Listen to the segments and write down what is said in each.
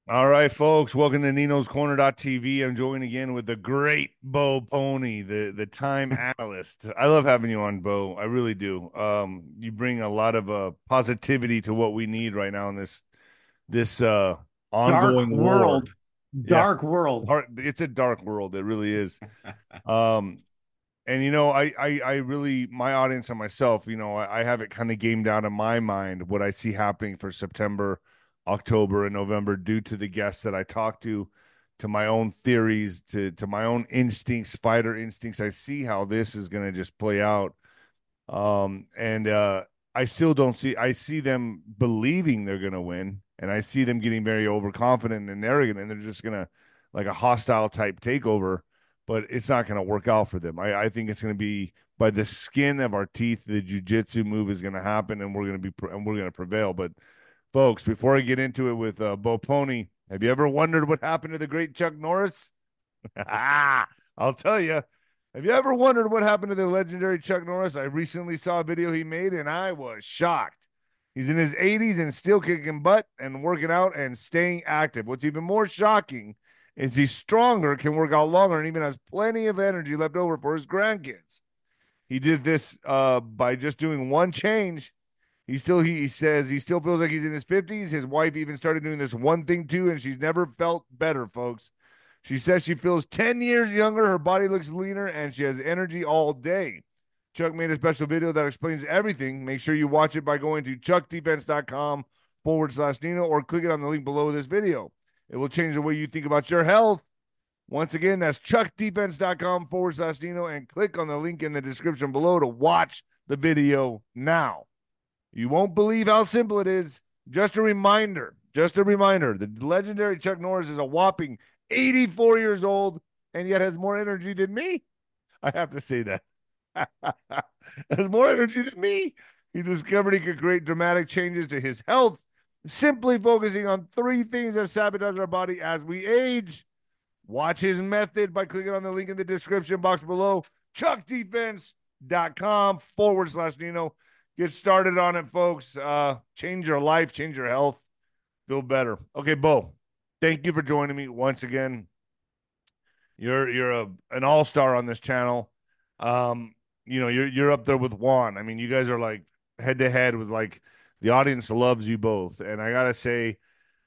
All right, folks, welcome to Nino's Corner.tv. I'm joined again with the great Bo Pony, the time analyst. I love having you on, Bo. I really do. You bring a lot of positivity to what we need right now in this Dark ongoing war. world. Yeah, Dark world. it's a dark world. It really is. Um, and I really, my audience and myself, I have it kind of gamed out in my mind what I see happening for September, October, and November due to the guests that I talk to my own theories, to my own instincts, fighter instincts. I see how this is going to just play out. And I still don't see. I see them believing they're going to win, and I see them getting very overconfident and arrogant, and they're just gonna like a hostile type takeover. But it's not going to work out for them. I think it's going to be by the skin of our teeth. The jujitsu move is going to happen, and we're going to prevail. But folks, before I get into it with Bo Pony, have you ever wondered what happened to the great Chuck Norris? I'll tell you. Have you ever wondered what happened to the legendary Chuck Norris? I recently saw a video he made and I was shocked. He's in his 80s and still kicking butt and working out and staying active. What's even more shocking is he's stronger, can work out longer, and even has plenty of energy left over for his grandkids. He did this by just doing one change. He says he still feels like he's in his 50s. His wife even started doing this one thing too, and she's never felt better, folks. She says she feels 10 years younger, her body looks leaner, and she has energy all day. Chuck made a special video that explains everything. Make sure you watch it by going to chuckdefense.com/Nino or click it on the link below this video. It will change the way you think about your health. Once again, that's chuckdefense.com/Nino and click on the link in the description below to watch the video now. You won't believe how simple it is. Just a reminder, the legendary Chuck Norris is a whopping 84 years old and yet has more energy than me. I have to say that. Has more energy than me. He discovered he could create dramatic changes to his health, simply focusing on three things that sabotage our body as we age. Watch his method by clicking on the link in the description box below, chuckdefense.com/Nino. Get started on it, folks. Change your life, change your health, feel better. Okay, Bo, thank you for joining me once again. You're an all-star on this channel. Um, you're up there with Juan. I mean, you guys are like head to head with like the audience loves you both. And I gotta say,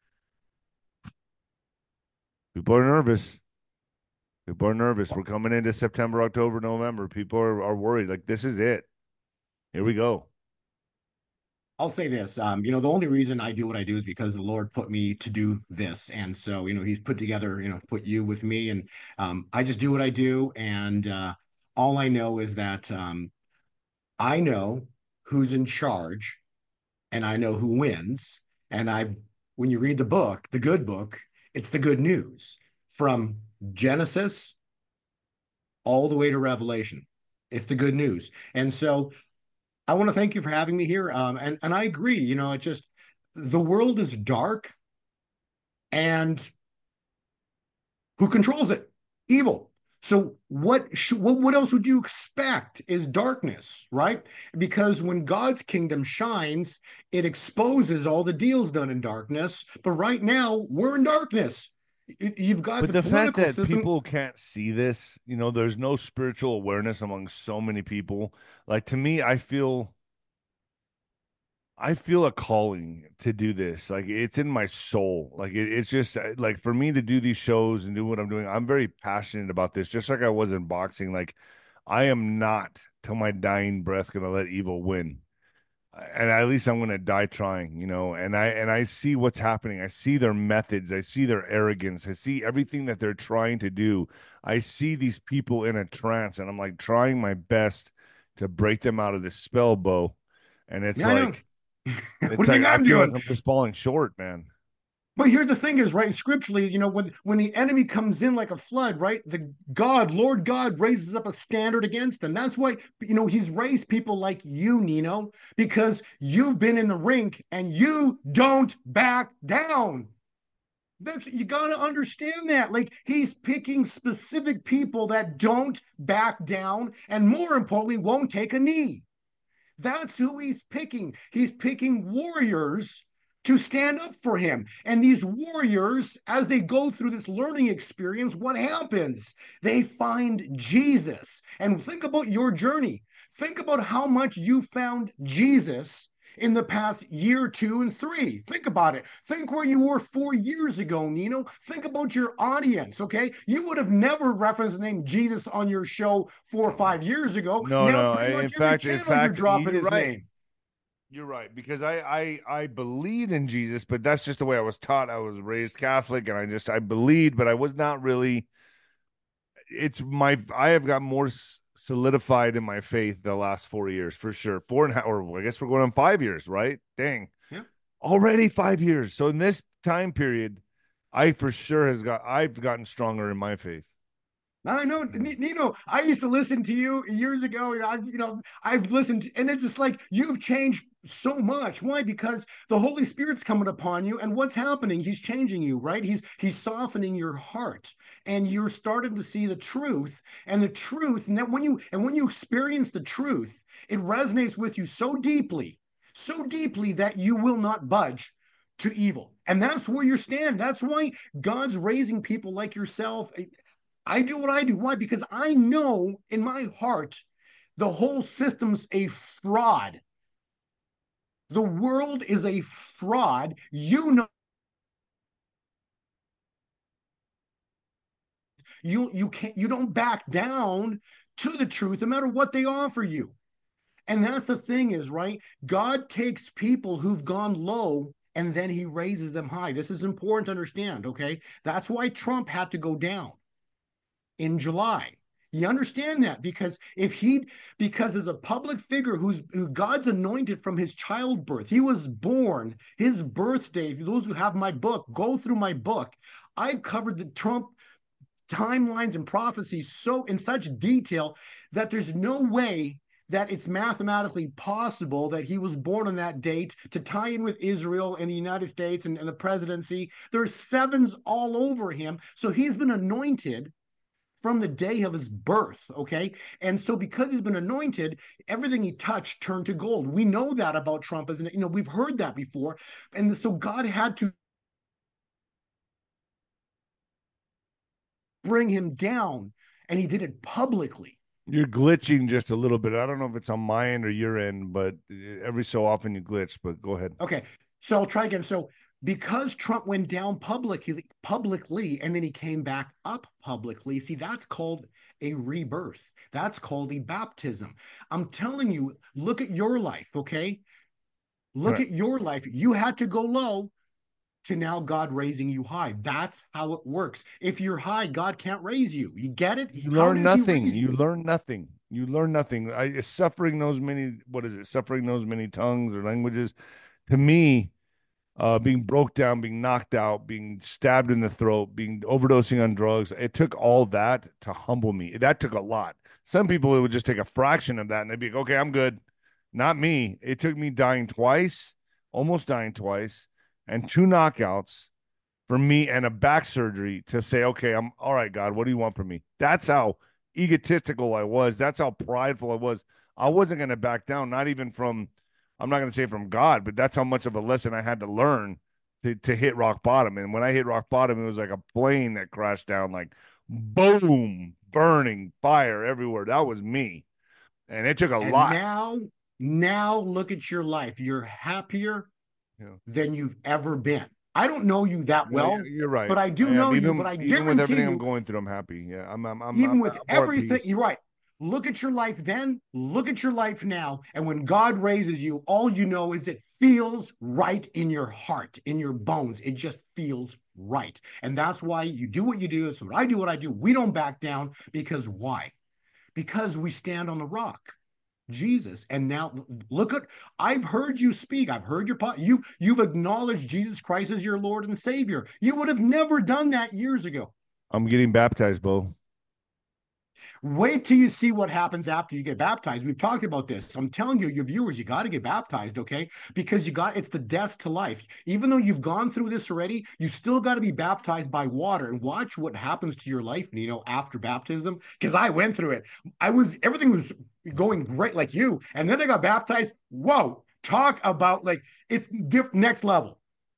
people are nervous. People are nervous. We're coming into September, October, November. People are worried. Like this is it. Here we go. I'll say this. The only reason I do what I do is because the Lord put me to do this. And so, He's put together, put you with me. And I just do what I do. And all I know is that I know who's in charge and I know who wins. And when you read the book, the good book, it's the good news from Genesis all the way to Revelation. It's the good news. And so I want to thank you for having me here. And I agree, it just the world is dark and who controls it? Evil. So what else would you expect is darkness, right? Because when God's kingdom shines, it exposes all the deals done in darkness. But right now, we're in darkness. You've got But the the fact political that system. people can't see this, there's no spiritual awareness among so many people. Like to me, I feel a calling to do this. Like it's in my soul. Like it's just like for me to do these shows and do what I'm doing, I'm very passionate about this, just like I was in boxing. Like I am not till my dying breath gonna let evil win. And at least I'm gonna die trying. And I see what's happening. I see their methods, I see their arrogance, I see everything that they're trying to do. I see these people in a trance, and I'm like trying my best to break them out of this spell, Bo. And it's Yeah, I know. like What it's do you like think I I'm feel like doing? I'm just falling short, man. But here's the thing is, right, scripturally, when the enemy comes in like a flood, right, Lord God raises up a standard against them. That's why, he's raised people like you, Nino, because you've been in the rink and you don't back down. That's you got to understand that. Like he's picking specific people that don't back down and more importantly, won't take a knee. That's who he's picking. He's picking warriors to stand up for him. And these warriors, as they go through this learning experience, what happens? They find Jesus. And think about your journey. Think about how much you found Jesus in the past year, 2 and 3. Think about it. Think where you were 4 years ago, Nino. Think about your audience, okay? You would have never referenced the name Jesus on your show 4 or 5 years ago. No, Now, no. pretty In much every fact, in channel you're fact, dropping you're his right. name. You're right, because I believed in Jesus, but that's just the way I was taught. I was raised Catholic, and I believed, but I was not really. It's my I have got more solidified in my faith the last 4 years for sure. 4.5, or I guess we're going on 5 years, right? Dang, Yeah. already 5 years. So in this time period, I for sure I've gotten stronger in my faith. I know, Nino. I used to listen to you years ago. I've listened, and it's just like you've changed so much. Why? Because the Holy Spirit's coming upon you, and what's happening? He's changing you, right? He's softening your heart, and you're starting to see the truth, and the truth. And that when you experience the truth, it resonates with you so deeply that you will not budge to evil. And that's where you stand. That's why God's raising people like yourself. I do what I do. Why? Because I know in my heart the whole system's a fraud. The world is a fraud. You don't back down to the truth no matter what they offer you. And that's the thing is, right? God takes people who've gone low and then he raises them high. This is important to understand, okay? That's why Trump had to go down in July. You understand that because as a public figure who God's anointed from his childbirth, he was born, his birthday. Those who have my book, go through my book. I've covered the Trump timelines and prophecies so in such detail that there's no way that it's mathematically possible that he was born on that date to tie in with Israel and the United States and the presidency. There's sevens all over him. So he's been anointed from the day of his birth. Okay. And so because he's been anointed, everything he touched turned to gold. We know that about Trump, as we've heard that before. And so God had to bring him down, and he did it publicly. You're glitching just a little bit. I don't know if it's on my end or your end, but every so often you glitch. But go ahead. Okay. So I'll try again. So because Trump went down publicly and then he came back up publicly, see, that's called a rebirth. That's called a baptism. I'm telling you, look at your life, okay? Look Right. at your life. You had to go low to now God raising you high. That's how it works. If you're high, God can't raise you. You get it? You How learn does he nothing. raise You you? learn nothing. You learn nothing. Suffering knows many. What is it? Suffering knows many tongues or languages. To me, being broke down, being knocked out, being stabbed in the throat, being overdosing on drugs. It took all that to humble me. That took a lot. Some people, it would just take a fraction of that and they'd be like, okay, I'm good. Not me. It took me dying twice, almost dying twice, and 2 knockouts for me and a back surgery to say, okay, I'm all right, God, what do you want from me? That's how egotistical I was. That's how prideful I was. I wasn't going to back down, not even from, I'm not going to say from God, but that's how much of a lesson I had to learn to hit rock bottom. And when I hit rock bottom, it was like a plane that crashed down, like boom, burning fire everywhere. That was me. And it took a And lot. now look at your life. You're happier Yeah. than you've ever been. I don't know you that Yeah, well, you're right. but I I do am. know you. But I Even with guarantee everything I'm you, going through, I'm happy. Yeah. I'm even with more at everything, peace. you're right. Look at your life then, look at your life now. And when God raises you, all you know is it feels right in your heart, in your bones. It just feels right. And that's why you do what you do. That's what I do, what I do. We don't back down because why? Because we stand on the rock. Jesus. And now look at I've heard you speak. I've heard you've acknowledged Jesus Christ as your Lord and Savior. You would have never done that years ago. I'm getting baptized, Bo. Wait till you see what happens after you get baptized. We've talked about this. I'm telling you, your viewers, you got to get baptized, okay? Because it's the death to life. Even though you've gone through this already, you still got to be baptized by water and watch what happens to your life, after baptism. Because I went through it. Everything was going great like you. And then I got baptized. Whoa, talk about like it's next level.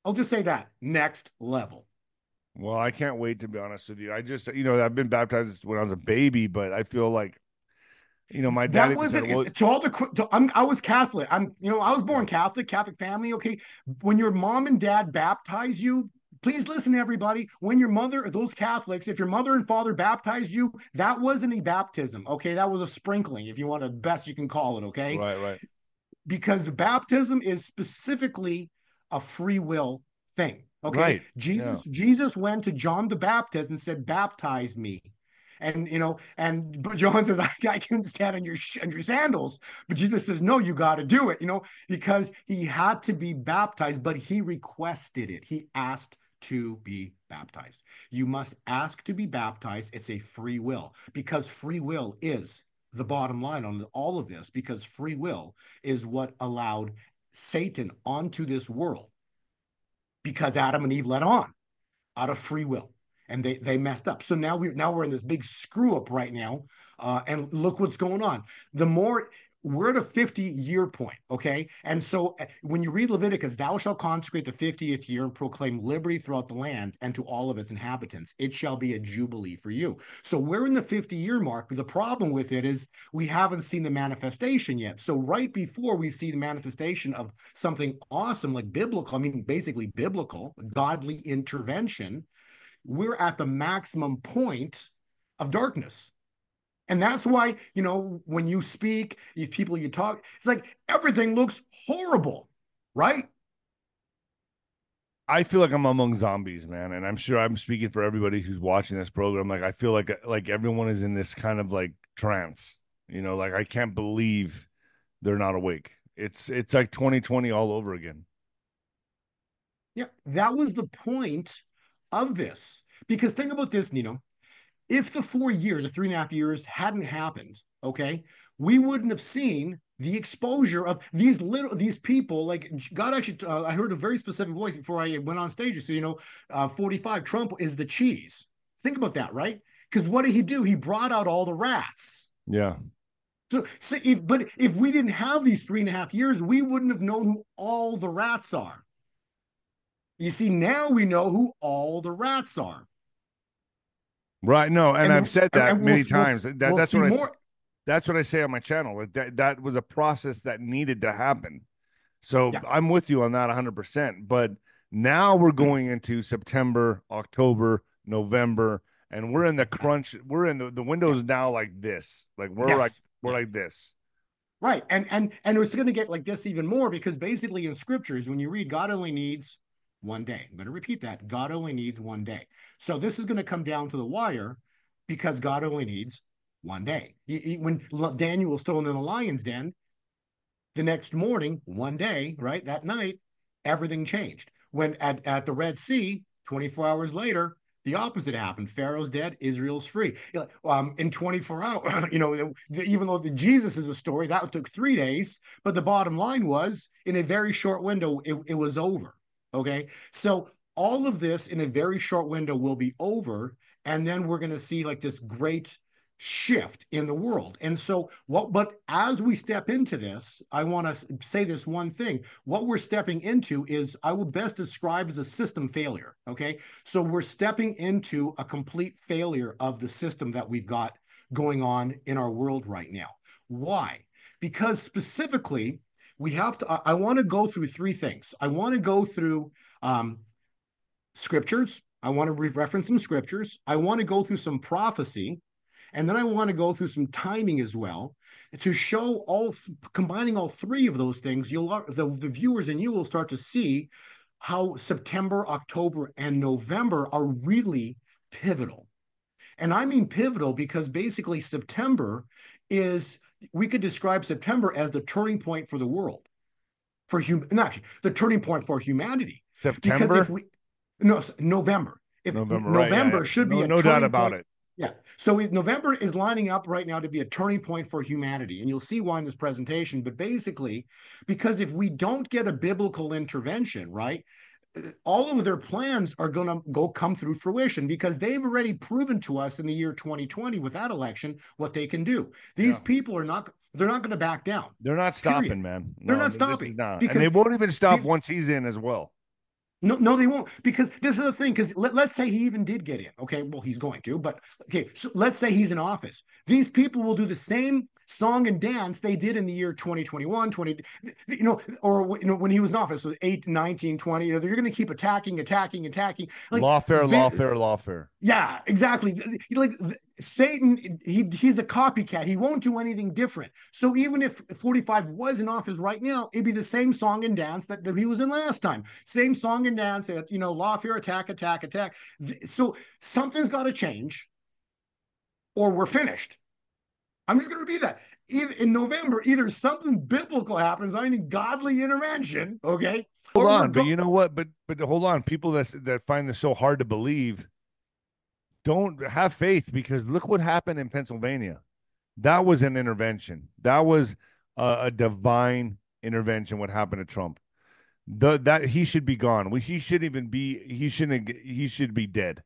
I'll just say that next level. Well, I can't wait to be honest with you. I just, you know, I've been baptized when I was a baby, but I feel like, you know, my dad That even said, wasn't well, to all the. I was Catholic. I was yeah, born Catholic, Catholic family. Okay, when your mom and dad baptize you, please listen, everybody. When your mother, those Catholics, if your mother and father baptized you, that wasn't a baptism. Okay, that was a sprinkling, if you want the best you can call it. Okay, right, right, because baptism is specifically a free will thing. Okay, right. Yeah. Jesus went to John the Baptist and said, "Baptize me." And but John says, I can stand on your sandals. But Jesus says, no, you got to do it, because he had to be baptized, but he requested it. He asked to be baptized. You must ask to be baptized. It's a free will, because free will is the bottom line on all of this, because free will is what allowed Satan onto this world, because Adam and Eve let on out of free will, and they messed up. So now we're in this big screw up right now, and look what's going on. The more we're at a 50-year point, okay? And so when you read Leviticus, thou shalt consecrate the 50th year and proclaim liberty throughout the land and to all of its inhabitants. It shall be a jubilee for you. So we're in the 50-year mark. But the problem with it is we haven't seen the manifestation yet. So right before we see the manifestation of something awesome like biblical, I mean, basically biblical, godly intervention, we're at the maximum point of darkness. And that's why, when you speak, people you talk, it's like everything looks horrible, right? I feel like I'm among zombies, man, and I'm sure I'm speaking for everybody who's watching this program. Like I feel like everyone is in this kind of like trance. You know, like I can't believe they're not awake. It's like 2020 all over again. Yeah, that was the point of this. Because think about this, Nino. If the 4 years, the 3.5 years hadn't happened, okay, we wouldn't have seen the exposure of these people. Like God actually, I heard a very specific voice before I went on stage. So 45 Trump is the cheese. Think about that, right? Because what did he do? He brought out all the rats. Yeah. So if we didn't have these 3.5 years, we wouldn't have known who all the rats are. You see, now we know who all the rats are, Right. No, and I've and said that and we'll many we'll times. we'll That's see what more. that's what I say on my channel. Like that was a process that needed to happen. So Yeah. I'm with you on that 100%. But now we're going into September, October, November, and we're in the crunch. We're in the Yeah. windows now like this. Like Yes. we're Yeah. like this. Right. And it's going to get like this even more, because basically in scriptures, when you read, God only needs one day. I'm going to repeat that. God only needs one day. So this is going to come down to the wire, because God only needs one day. When Daniel was thrown in the lion's den, the next morning, one day, right, that night, everything changed. When at the Red Sea, 24 hours later, the opposite happened. Pharaoh's dead, Israel's free. In 24 hours, even though the Jesus is a story, that took 3 days, but the bottom line was, in a very short window, it was over. Okay. So all of this in a very short window will be over. And then we're going to see like this great shift in the world. And so but as we step into this, I want to say this one thing. What we're stepping into is, I would best describe as a system failure. Okay. So we're stepping into a complete failure of the system that we've got going on in our world right now. Why? Because specifically, we have to, I want to go through three things. I want to go through scriptures. I want to reference some scriptures. I want to go through some prophecy, and then I want to go through some timing as well, to show combining all three of those things. The viewers and you will start to see how September, October, and November are really pivotal. And I mean pivotal because basically September is, we could describe September as the turning point for the world, not the turning point for humanity. Because if September, we, no, November, if November, right? Yeah, yeah. November should be No, a no doubt turning about point. it. Yeah. So November is lining up right now to be a turning point for humanity. And you'll see why in this presentation. But basically, because if we don't get a biblical intervention, right, all of their plans are going to come through fruition, because they've already proven to us in the year 2020 with that election what they can do. These Yeah. people they're not going to back down, They're not period. stopping, man. They're No, not this stopping is not. And they because won't even stop they've once he's in as well. No, no, they won't. Because this is the thing. Because let's say he even did get in. Okay, well, he's going to, but okay. So let's say he's in office. These people will do the same song and dance they did in the year 2021, 20, or when he was in office, so 8, 19, 20. They're going to keep attacking, attacking, attacking. Like, Lawfare, lawfare, lawfare. yeah, exactly. Like Satan, he's a copycat. He won't do anything different. So even if 45 was in office right now, it'd be the same song and dance that he was in last time. Same song and dance, lawfare, attack, attack, attack. So something's got to change, or we're finished. I'm just going to repeat that. Either in November, either something biblical happens, I mean godly intervention, okay, Hold or we're on, but go. you know what? But hold on. People that find this so hard to believe don't have faith because look what happened in Pennsylvania. That was an intervention. That was a divine intervention. What happened to Trump? That he should be gone. He shouldn't even be. He shouldn't. He should be dead.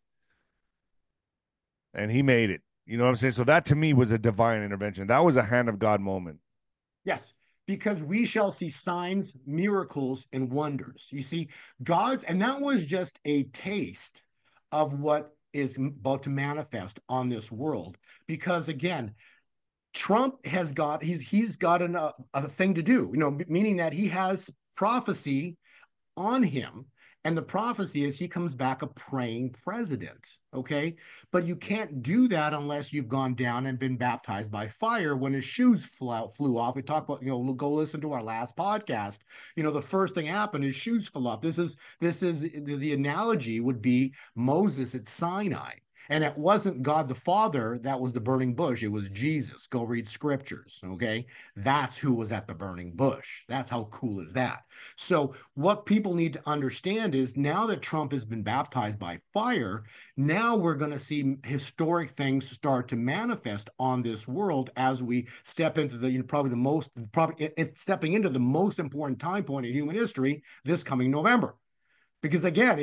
And he made it. You know what I'm saying? So that to me was a divine intervention. That was a hand of God moment. Yes, because we shall see signs, miracles, and wonders. You see, and that was just a taste of what is about to manifest on this world. Because again, Trump he's got a thing to do, meaning that he has prophecy on him. And the prophecy is he comes back a praying president. Okay. But you can't do that unless you've gone down and been baptized by fire when his shoes flew off. We talked about, go listen to our last podcast. The first thing happened, his shoes fell off. This is the analogy would be Moses at Sinai. And it wasn't God the Father that was the burning bush. It was Jesus. Go read scriptures. Okay. That's who was at the burning bush. That's how cool is that? So, what people need to understand is now that Trump has been baptized by fire, now we're going to see historic things start to manifest on this world as we step into stepping into the most important time point in human history this coming November. Because again,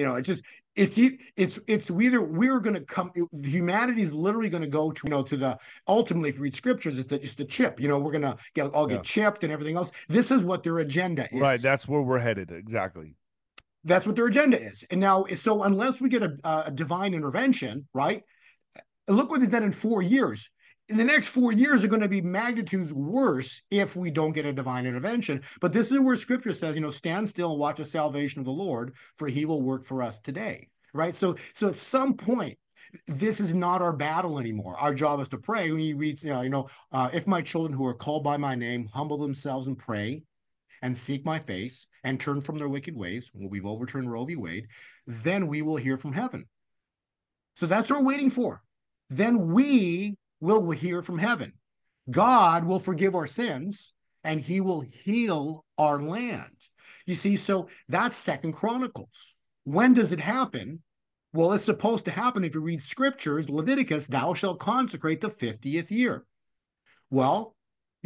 it's either we're going to come, humanity is literally going to go to the ultimately, if you read scriptures, it's the chip. We're going to all get Yeah. chipped and everything else. This is what their agenda Right. is. That's where we're headed. Exactly. That's what their agenda is. And now, so unless we get a divine intervention, right? Look what they've done in 4 years. In the next 4 years are going to be magnitudes worse if we don't get a divine intervention. But this is where scripture says, stand still and watch the salvation of the Lord, for he will work for us today. Right. So at some point, this is not our battle anymore. Our job is to pray. When he reads, if my children who are called by my name humble themselves and pray and seek my face and turn from their wicked ways, well, we've overturned Roe v. Wade, then we will hear from heaven. So that's what we're waiting for. Then we will hear from heaven. God will forgive our sins and he will heal our land. You see, so that's Second Chronicles. When does it happen? Well, it's supposed to happen if you read scriptures, Leviticus, thou shalt consecrate the 50th year. Well,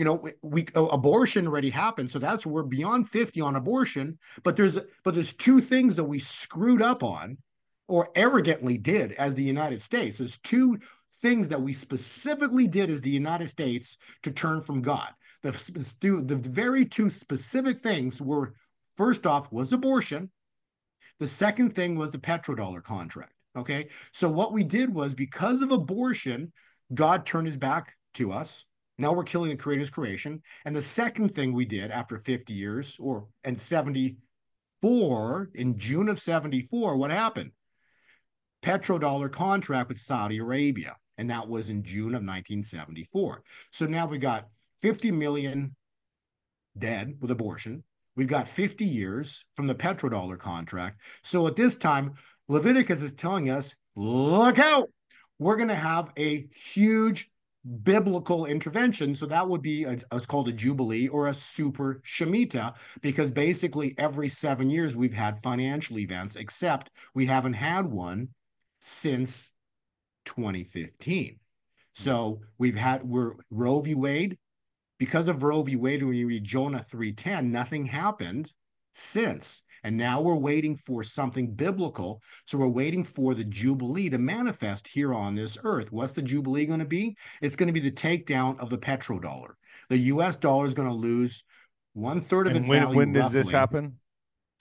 abortion already happened, so that's we're beyond 50 on abortion. But there's two things that we screwed up on, or arrogantly did as the United States. There's two things that we specifically did as the United States to turn from God. The very two specific things were, first off, was abortion. The second thing was the petrodollar contract. Okay, so what we did was, because of abortion, God turned his back to us. Now we're killing the creator's creation. And the second thing we did after 50 years, and 74, in June of 74, what happened? Petrodollar contract with Saudi Arabia. And that was in June of 1974. So now we got 50 million dead with abortion. We've got 50 years from the petrodollar contract. So at this time, Leviticus is telling us, look out, we're going to have a huge biblical intervention. So that would be it's called a jubilee or a super shemitah, because basically every 7 years we've had financial events, except we haven't had one since 2015. So we're Roe v. Wade. Because of Roe v. Wade, when you read Jonah 3:10, nothing happened since. And now we're waiting for something biblical. So we're waiting for the Jubilee to manifest here on this earth. What's the Jubilee going to be? It's going to be the takedown of the petrodollar. The US dollar is going to lose one third of And its when value when does this roughly. happen?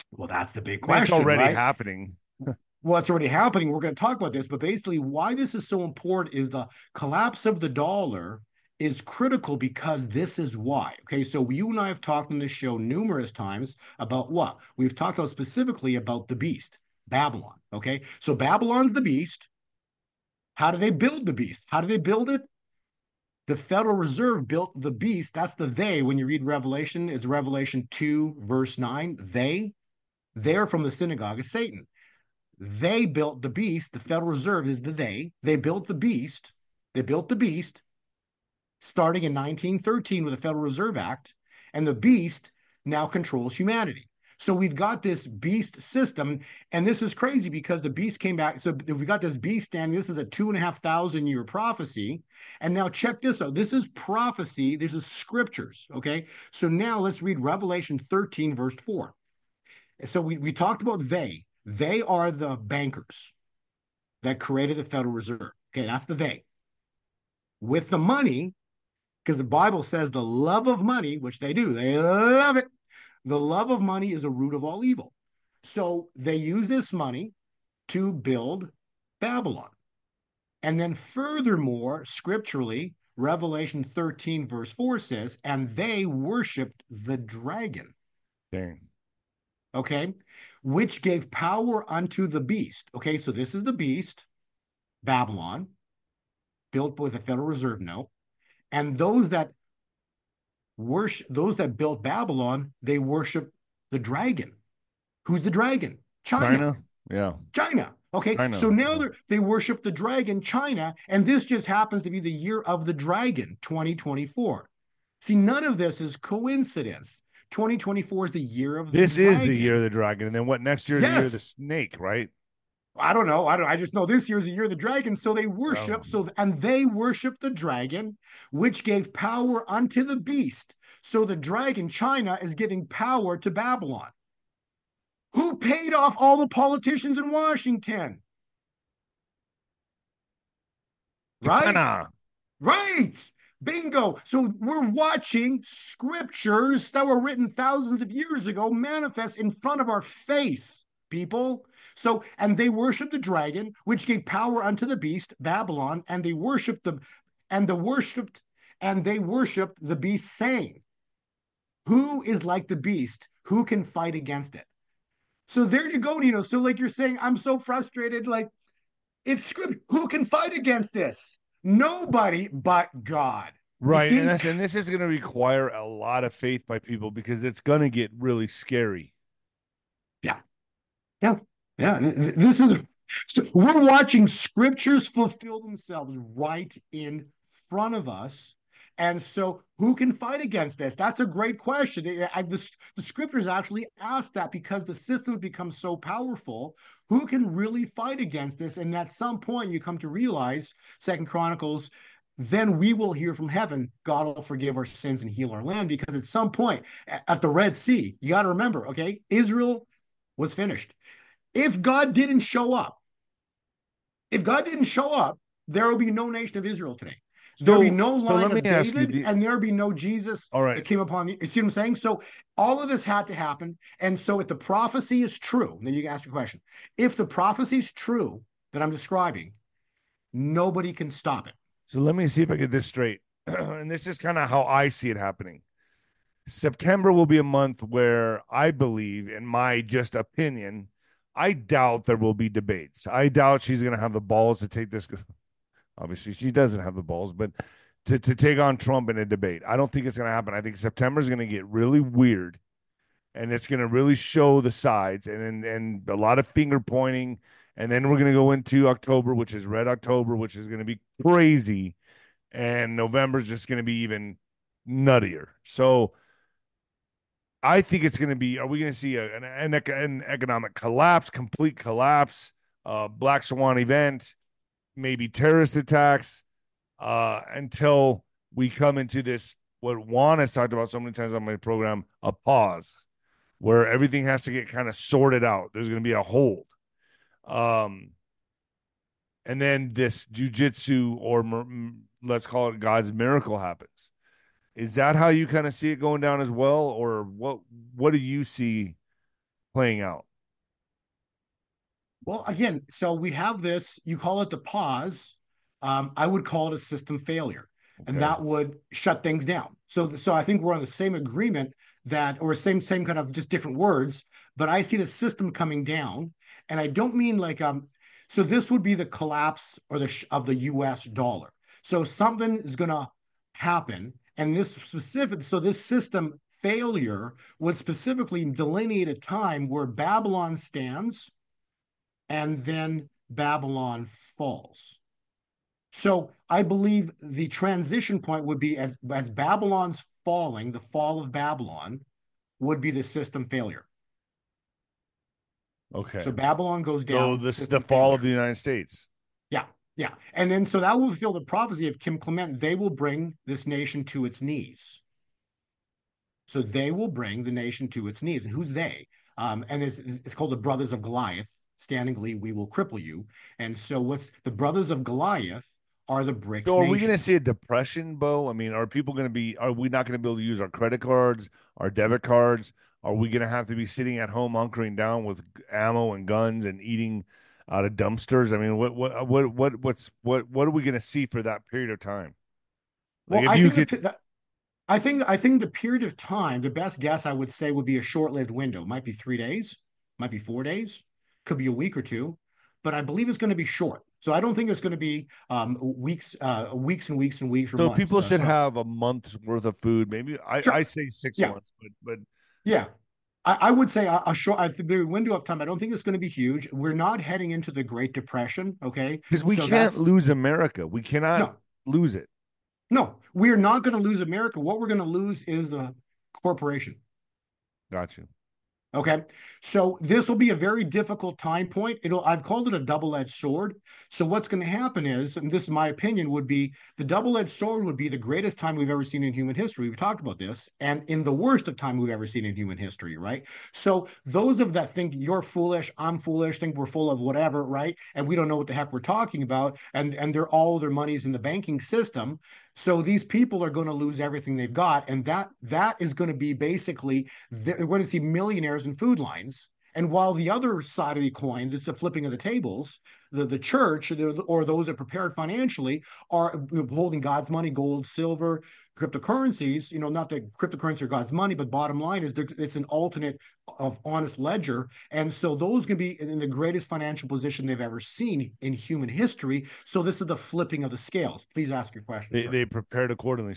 Well, that's the big I mean, it's question, already right? happening. Well, it's already happening. We're going to talk about this, but basically, why this is so important is the collapse of the dollar is critical because this is why. Okay, so you and I have talked on this show numerous times about what? We've talked about specifically about the beast, Babylon. Okay, so Babylon's the beast. How do they build the beast? How do they build it? The Federal Reserve built the beast. That's the they. When you read Revelation, it's Revelation 2, verse 9. They're from the synagogue of Satan. They built the beast. The Federal Reserve is the they. They built the beast. They built the beast starting in 1913 with the Federal Reserve Act, and the beast now controls humanity. So we've got this beast system, and this is crazy because the beast came back. So we got this beast standing. This is a 2,500 year prophecy. And now check this out. This is prophecy. This is scriptures. Okay. So now let's read Revelation 13, verse 4. So we talked about they. They are the bankers that created the Federal Reserve. Okay, that's the they. With the money, because the Bible says the love of money, which they do, they love it. The love of money is a root of all evil. So they use this money to build Babylon. And then, furthermore, scripturally, Revelation 13, verse 4 says, and they worshiped the dragon. Dang. Okay, which gave power unto the beast. Okay, so this is the beast, Babylon, built with a Federal Reserve note. And those that built Babylon, they worship the dragon. Who's the dragon? China. China? Yeah. China. Okay, China. so now Yeah. they worship the dragon, China, and this just happens to be the year of the dragon, 2024. See, none of this is coincidence. 2024 is the year of the This is the year dragon. of the dragon. And then what next year is the year of the Yes, snake, right? I don't know. I just know this year's the year of the dragon. So they Oh. worship, and they worship the dragon, which gave power unto the beast. So the dragon, China, is giving power to Babylon. Who paid off all the politicians in Washington? Right? China. Right. Bingo. So we're watching scriptures that were written thousands of years ago manifest in front of our face, people. So, and they worshiped the dragon, which gave power unto the beast, Babylon, and they worshiped they worshiped the beast, saying, who is like the beast? Who can fight against it? So there you go, Nino. So, like you're saying, I'm so frustrated. Like, it's script. Who can fight against this? Nobody but God. You Right. see? And this is gonna require a lot of faith by people because it's gonna get really scary. Yeah, yeah, yeah. This is so we're watching scriptures fulfill themselves right in front of us. And so, who can fight against this? That's a great question. The scriptures actually ask that because the systems become so powerful. Who can really fight against this? And at some point, you come to realize, Second Chronicles, then we will hear from heaven. God will forgive our sins and heal our land. Because at some point, at the Red Sea, you got to remember, okay, Israel was finished. If God didn't show up, if God didn't show up, there will be no nation of Israel today. There'll be no So line let me of ask you David, the and there'll be no Jesus all that right. came upon you. See what I'm saying? So all of this had to happen. And so if the prophecy is true, then you can ask your question. If the prophecy is true that I'm describing, nobody can stop it. So let me see if I get this straight. And this is kind of how I see it happening. September will be a month where I believe, in my just opinion, I doubt there will be debates. I doubt she's going to have the balls to take this. Obviously, she doesn't have the balls, but to take on Trump in a debate, I don't think it's going to happen. I think September is going to get really weird, and it's going to really show the sides, and a lot of finger pointing, and then we're going to go into October, which is Red October, which is going to be crazy, and November is just going to be even nuttier. So I think it's going to be. Are we going to see an economic collapse, complete collapse, black swan event, maybe terrorist attacks, until we come into this what Juan has talked about so many times on my program, a pause, where everything has to get kind of sorted out. There's going to be a hold, um, and then this jujitsu or let's call it God's miracle happens. Is that how you kind of see it going down as well, or what? What do you see playing out? Well, again, so we have this, you call it the pause. I would call it a system failure, and Okay. that would shut things down. So I think we're on the same agreement that, or same kind of just different words, but I see the system coming down, and I don't mean like so this would be the collapse or of the US dollar. So something is going to happen, and this system failure would specifically delineate a time where Babylon stands and then Babylon falls. So I believe the transition point would be as Babylon's falling, the fall of Babylon would be the system failure. Okay. So Babylon goes So down, the system fall of failure. the United States. Yeah, yeah. And then so that will fulfill the prophecy of Kim Clement. They will bring this nation to its knees. So they will bring the nation to its knees. And who's they? And it's called the Brothers of Goliath. Standingly, we will cripple you. And so what's the Brothers of Goliath are the So BRICS are we going to nations. see a depression, Bo? I mean, are we not going to be able to use our credit cards, our debit cards? Are we going to have to be sitting at home hunkering down with ammo and guns and eating out of dumpsters? I mean, what are we going to see for that period of time? Like Well, if I you think could, I think the period of time, the best guess I would say would be a short-lived window. Might be 3 days, might be 4 days, could be a week or two, but I believe it's going to be short. So I don't think it's going to be weeks and weeks and weeks or so months. people should So have a month's worth of food. Maybe I sure, say six yeah, months, but yeah. I would say a short the window of time. I don't think it's going to be huge. We're not heading into the Great Depression. Okay, because we so can't that's lose America. We cannot no, lose it. no. We're not going to lose America. What we're going to lose is the corporation. Got you. Okay. So this will be a very difficult time point. I've called it a double-edged sword. So what's going to happen is, and this is my opinion, would be the double-edged sword would be the greatest time we've ever seen in human history. We've talked about this, and in the worst of time we've ever seen in human history, right? So those of that think you're foolish, I'm foolish, think we're full of whatever, right? And we don't know what the heck we're talking about, and they're all their money's in the banking system. So these people are going to lose everything they've got, and that is going to be basically they're going to see millionaires in food lines. And while the other side of the coin, it's the flipping of the tables, the church or those that prepared financially are holding God's money, gold, silver, cryptocurrencies. Not that cryptocurrency are God's money, but bottom line is it's an alternate of honest ledger. And so those can be in the greatest financial position they've ever seen in human history. So this is the flipping of the scales. Please ask your question, They sir. they prepared accordingly.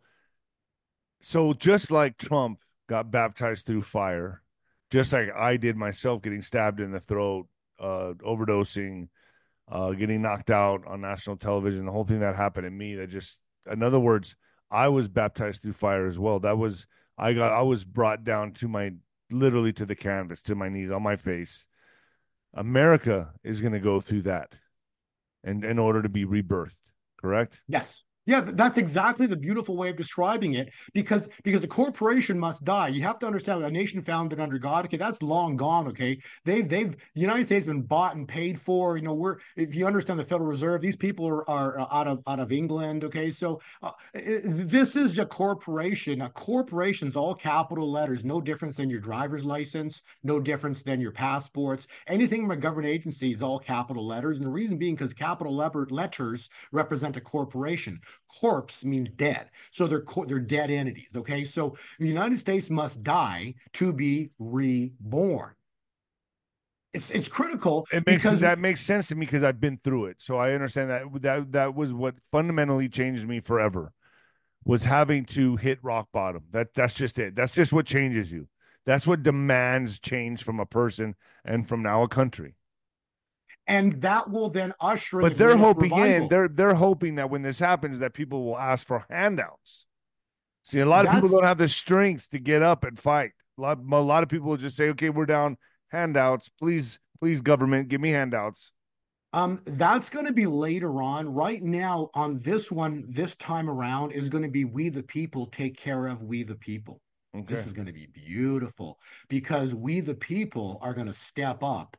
So just like Trump got baptized through fire, just like I did myself, getting stabbed in the throat, overdosing, getting knocked out on national television, the whole thing that happened to me, that just, in other words, I was baptized through fire as well. I was brought down to my, literally to the canvas, to my knees, on my face. America is going to go through that in order to be rebirthed, correct? Yes. Yeah, that's exactly the beautiful way of describing it because the corporation must die. You have to understand a nation founded under God, okay, that's long gone, okay? They've the United States has been bought and paid for. We're if you understand the Federal Reserve, these people are out of England, okay? So this is a corporation. A corporation's all capital letters, no difference than your driver's license, no difference than your passports. Anything from a government agency is all capital letters. And the reason being because capital letters represent a corporation. Corpse means dead. So they're dead entities. Okay. So the United States must die to be reborn. It's critical It makes because that makes sense to me because I've been through it. So I understand that was what fundamentally changed me forever, was having to hit rock bottom. That's just it. That's just what changes you. That's what demands change from a person and from now a country. and that will then usher in the But they're greatest hoping revival. they're hoping that when this happens that people will ask for handouts. See, a lot of people That's don't have the strength to get up and fight. A lot of people will just say, "Okay, we're down. Handouts, please, please, government, give me handouts." that's going to be later on. Right now, on this one, this time around, is going to be we the people take care of we the people. This Okay. is going to be beautiful because we the people are going to step up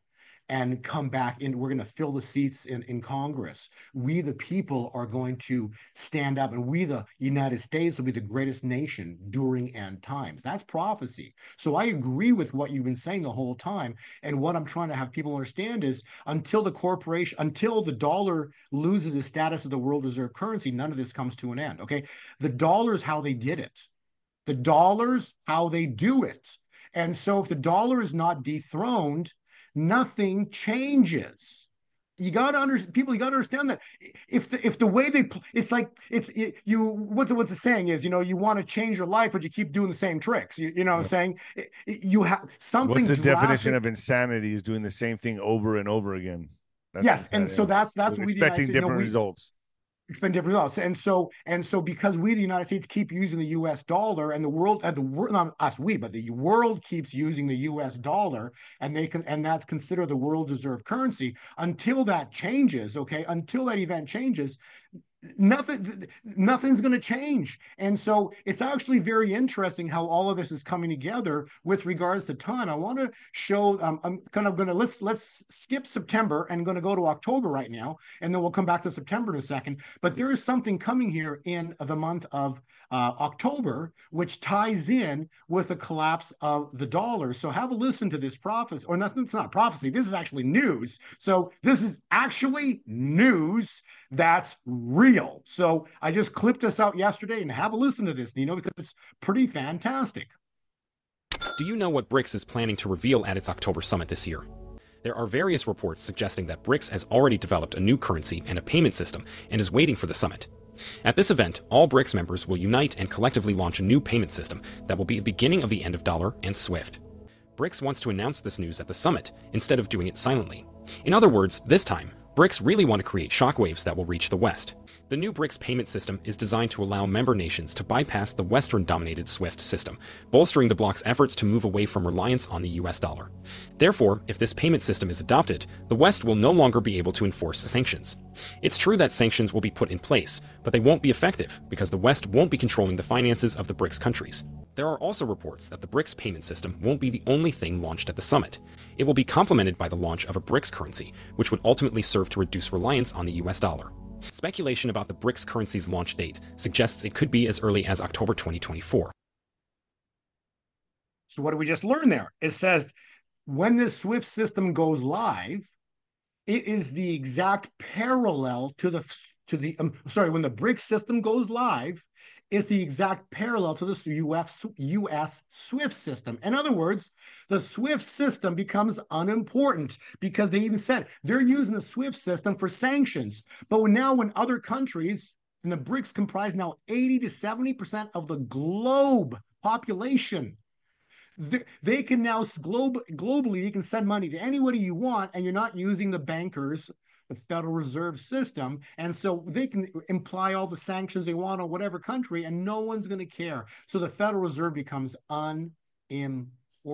and come back in. We're going to fill the seats in Congress. We, the people, are going to stand up, and we, the United States, will be the greatest nation during end times. That's prophecy. So I agree with what you've been saying the whole time. And what I'm trying to have people understand is until the dollar loses its status as the world reserve currency, none of this comes to an end. Okay. The dollar is how they did it. The dollar's how they do it. And so if the dollar is not dethroned, nothing changes. You got to understand, people. You got to understand that if the way they, it's like you. What's the saying is, you want to change your life, but you keep doing the same tricks. You know what I'm Yep. saying? You have What's something the definition drastic. of insanity? Is doing the same thing over and over again. That's Yes, and insanity. so Yeah. that's With what we the United expecting States. different results. Expend different results. And so because we, the United States, keep using the US dollar, and the world, not us, but the world keeps using the US dollar, and that's considered the world reserve currency until that changes, okay? Until that event changes, nothing's going to change. And so it's actually very interesting how all of this is coming together with regards to time. I want to show, I'm kind of going to, let's skip September and going to go to October right now, and then we'll come back to September in a second. But there is something coming here in the month of October, which ties in with the collapse of the dollar. So have a listen to this prophecy, or it's not prophecy, this is actually news. So this is actually news that's real. So I just clipped this out yesterday, and have a listen to this, Nino, because it's pretty fantastic. Do you know what BRICS is planning to reveal at its October summit this year? There are various reports suggesting that BRICS has already developed a new currency and a payment system and is waiting for the summit. At this event, all BRICS members will unite and collectively launch a new payment system that will be the beginning of the end of dollar and SWIFT. BRICS wants to announce this news at the summit instead of doing it silently. In other words, this time, BRICS really want to create shockwaves that will reach the West. The new BRICS payment system is designed to allow member nations to bypass the Western-dominated SWIFT system, bolstering the bloc's efforts to move away from reliance on the US dollar. Therefore, if this payment system is adopted, the West will no longer be able to enforce sanctions. It's true that sanctions will be put in place, but they won't be effective because the West won't be controlling the finances of the BRICS countries. There are also reports that the BRICS payment system won't be the only thing launched at the summit. It will be complemented by the launch of a BRICS currency, which would ultimately serve to reduce reliance on the US dollar. Speculation about the BRICS currency's launch date suggests it could be as early as October 2024. So what do we just learn there? It says when this SWIFT system goes live, it is the exact parallel to the when the BRICS system goes live, it's the exact parallel to the US SWIFT system. In other words, the SWIFT system becomes unimportant because they even said they're using the SWIFT system for sanctions. But now when other countries, and the BRICS comprise now 80 to 70% of the globe population, they can now globally, you can send money to anybody you want, and you're not using the bankers, the Federal Reserve System. And so they can imply all the sanctions they want on whatever country, and no one's going to care. So the Federal Reserve becomes unimportant.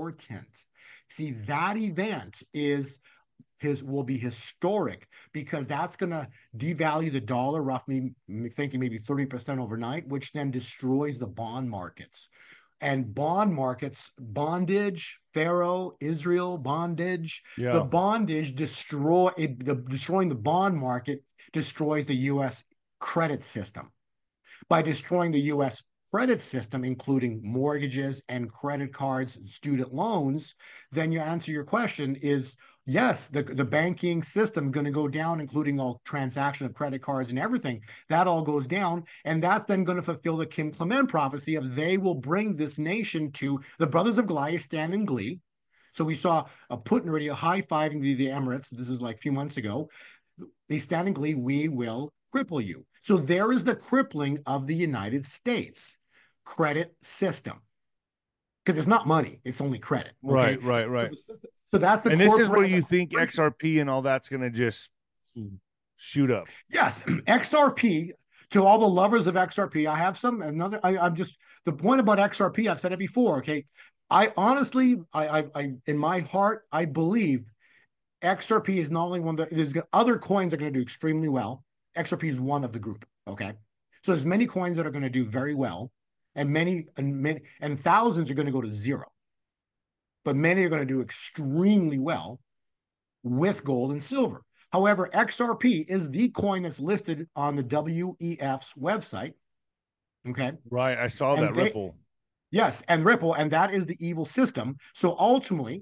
See, that event will be historic because that's going to devalue the dollar, roughly thinking maybe 30% overnight, which then destroys the bond markets. And bond markets, bondage, Pharaoh, Israel, bondage, the Yeah. bondage destroying the bond market destroys the U.S. credit system. By destroying the U.S. credit system, including mortgages and credit cards, and student loans, then you answer your question is yes, the banking system going to go down, including all transaction of credit cards and everything. That all goes down. And that's then going to fulfill the Kim Clement prophecy of they will bring this nation to the brothers of Goliath stand in glee. So we saw a Putin already high-fiving the Emirates. This is like a few months ago. They stand in glee, we will cripple you. So there is the crippling of the United States credit system. Because it's not money, it's only credit. Okay. Right, right, right. So that's the And this is where corporate. you think XRP and all that's going to just shoot up. Yes, XRP. To all the lovers of XRP, I have some another. I'm just the point about XRP. I've said it before. Okay, I honestly, I in my heart, I believe XRP is not only one that there's other coins that are going to do extremely well. XRP is one of the group. Okay, so there's many coins that are going to do very well, and many and thousands are going to go to zero, but many are going to do extremely well. with gold and silver. However, XRP is the coin that's listed on the WEF's website. Okay. Right. I saw that Ripple. Yes, and Ripple, and that is the evil system. So ultimately,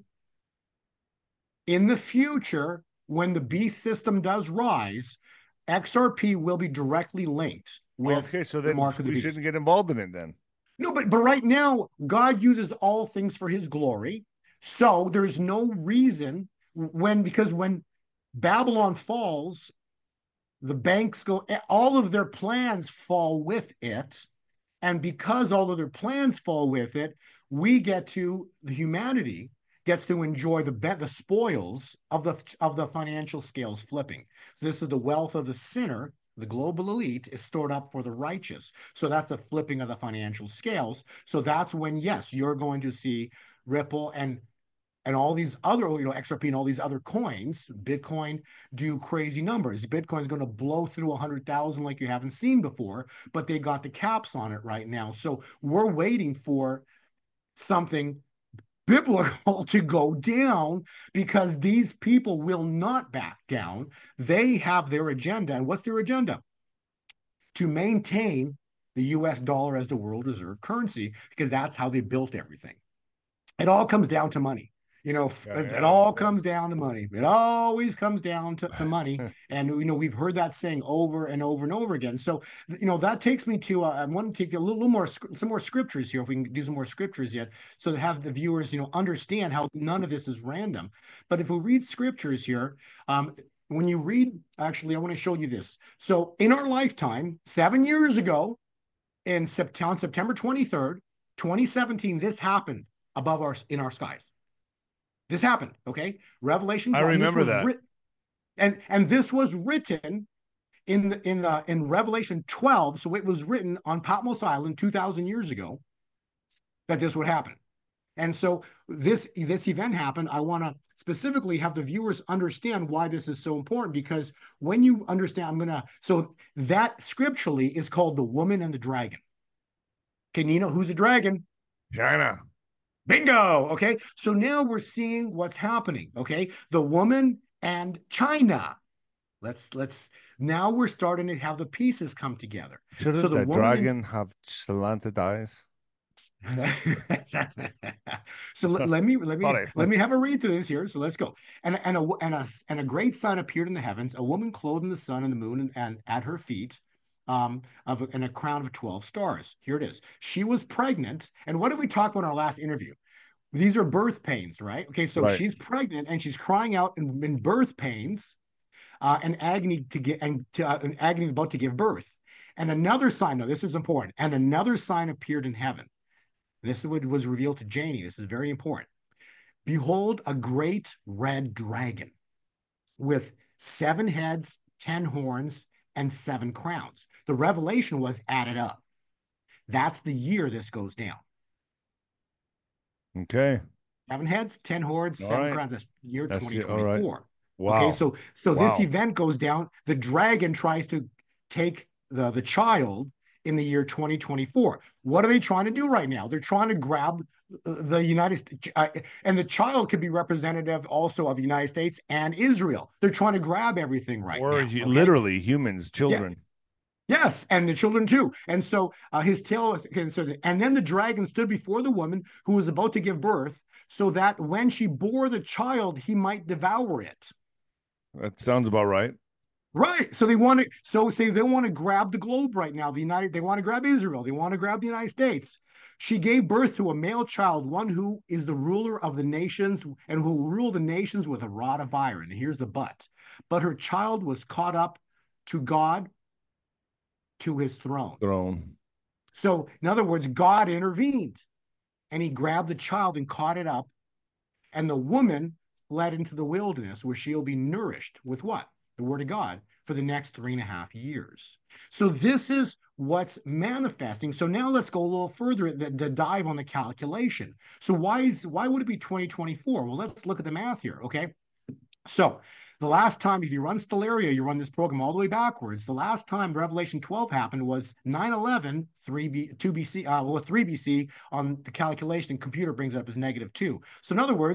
in the future, when the beast system does rise, XRP will be directly linked with okay, so the then mark of the we beast. shouldn't get involved in it then. No, but right now, God uses all things for his glory. So there's no reason because when Babylon falls, the banks go, all of their plans fall with it. And because all of their plans fall with it, we get to, the humanity gets to enjoy the spoils of the financial scales flipping. So this is the wealth of the sinner. The global elite is stored up for the righteous. So that's the flipping of the financial scales. So that's when, yes, you're going to see Ripple and all these other, XRP and all these other coins, Bitcoin, do crazy numbers. Bitcoin's going to blow through 100,000 like you haven't seen before, but they got the caps on it right now. So we're waiting for something biblical to go down because these people will not back down. They have their agenda. And what's their agenda? To maintain the US dollar as the world reserve currency, because that's how they built everything. It all comes down to money. It all comes down to money. It always comes down to money. And, we've heard that saying over and over and over again. So, that takes me to, I want to take some more scriptures here, if we can do some more scriptures yet, so to have the viewers, understand how none of this is random. But if we read scriptures here, when you read, actually, I want to show you this. So in our lifetime, 7 years ago, on September 23rd, 2017, this happened in our skies. This happened, okay? Revelation 12. I remember that. And this was written in Revelation 12. So it was written on Patmos Island 2,000 years ago that this would happen. And so this event happened. I want to specifically have the viewers understand why this is so important, because when you understand, so that scripturally is called the woman and the dragon. Can you know who's the dragon? China. Bingo. Okay. So now we're seeing what's happening. Okay. The woman and China. Now we're starting to have the pieces come together. Shouldn't so the dragon have slanted eyes? So let me have a read through this here. So let's go. And a great sign appeared in the heavens, a woman clothed in the sun and the moon, and at her feet and a crown of 12 stars. Here it is. She was pregnant. And what did we talk about in our last interview? These are birth pains, right? Okay, so right. She's pregnant and she's crying out in birth pains and agony an agony about to give birth. And another sign, now this is important, and another sign appeared in heaven. This was revealed to Janie. This is very important. Behold, a great red dragon with 7 heads, 10 horns, and 7 crowns. The revelation was added up. That's the year this goes down. Okay. 7 heads, 10 horns, 7 crowns. That's year 2024. Right. Wow. Okay, so this event goes down. The dragon tries to take the child in the year 2024. What are they trying to do right now? They're trying to grab the United States, and the child could be representative also of the United States and Israel. They're trying to grab everything right now. Or literally humans, children. Yeah. Yes, and the children too. And so his tail was considered. And then the dragon stood before the woman who was about to give birth, so that when she bore the child, he might devour it. That sounds about right. Right. So they want to grab the globe right now. They want to grab Israel. They want to grab the United States. She gave birth to a male child, one who is the ruler of the nations and who will rule the nations with a rod of iron. And here's the but. But her child was caught up to God, to his throne. So in other words, God intervened and he grabbed the child and caught it up. And the woman fled into the wilderness where she'll be nourished with what? The word of God for the next 3.5 years. So this is what's manifesting. So now let's go a little further, the dive on the calculation. So why would it be 2024? Well, let's look at the math here, okay? So the last time, if you run Stellaria, you run this program all the way backwards. The last time Revelation 12 happened was 9/11, 3 BC on the calculation. Computer brings it up as -2. So in other words,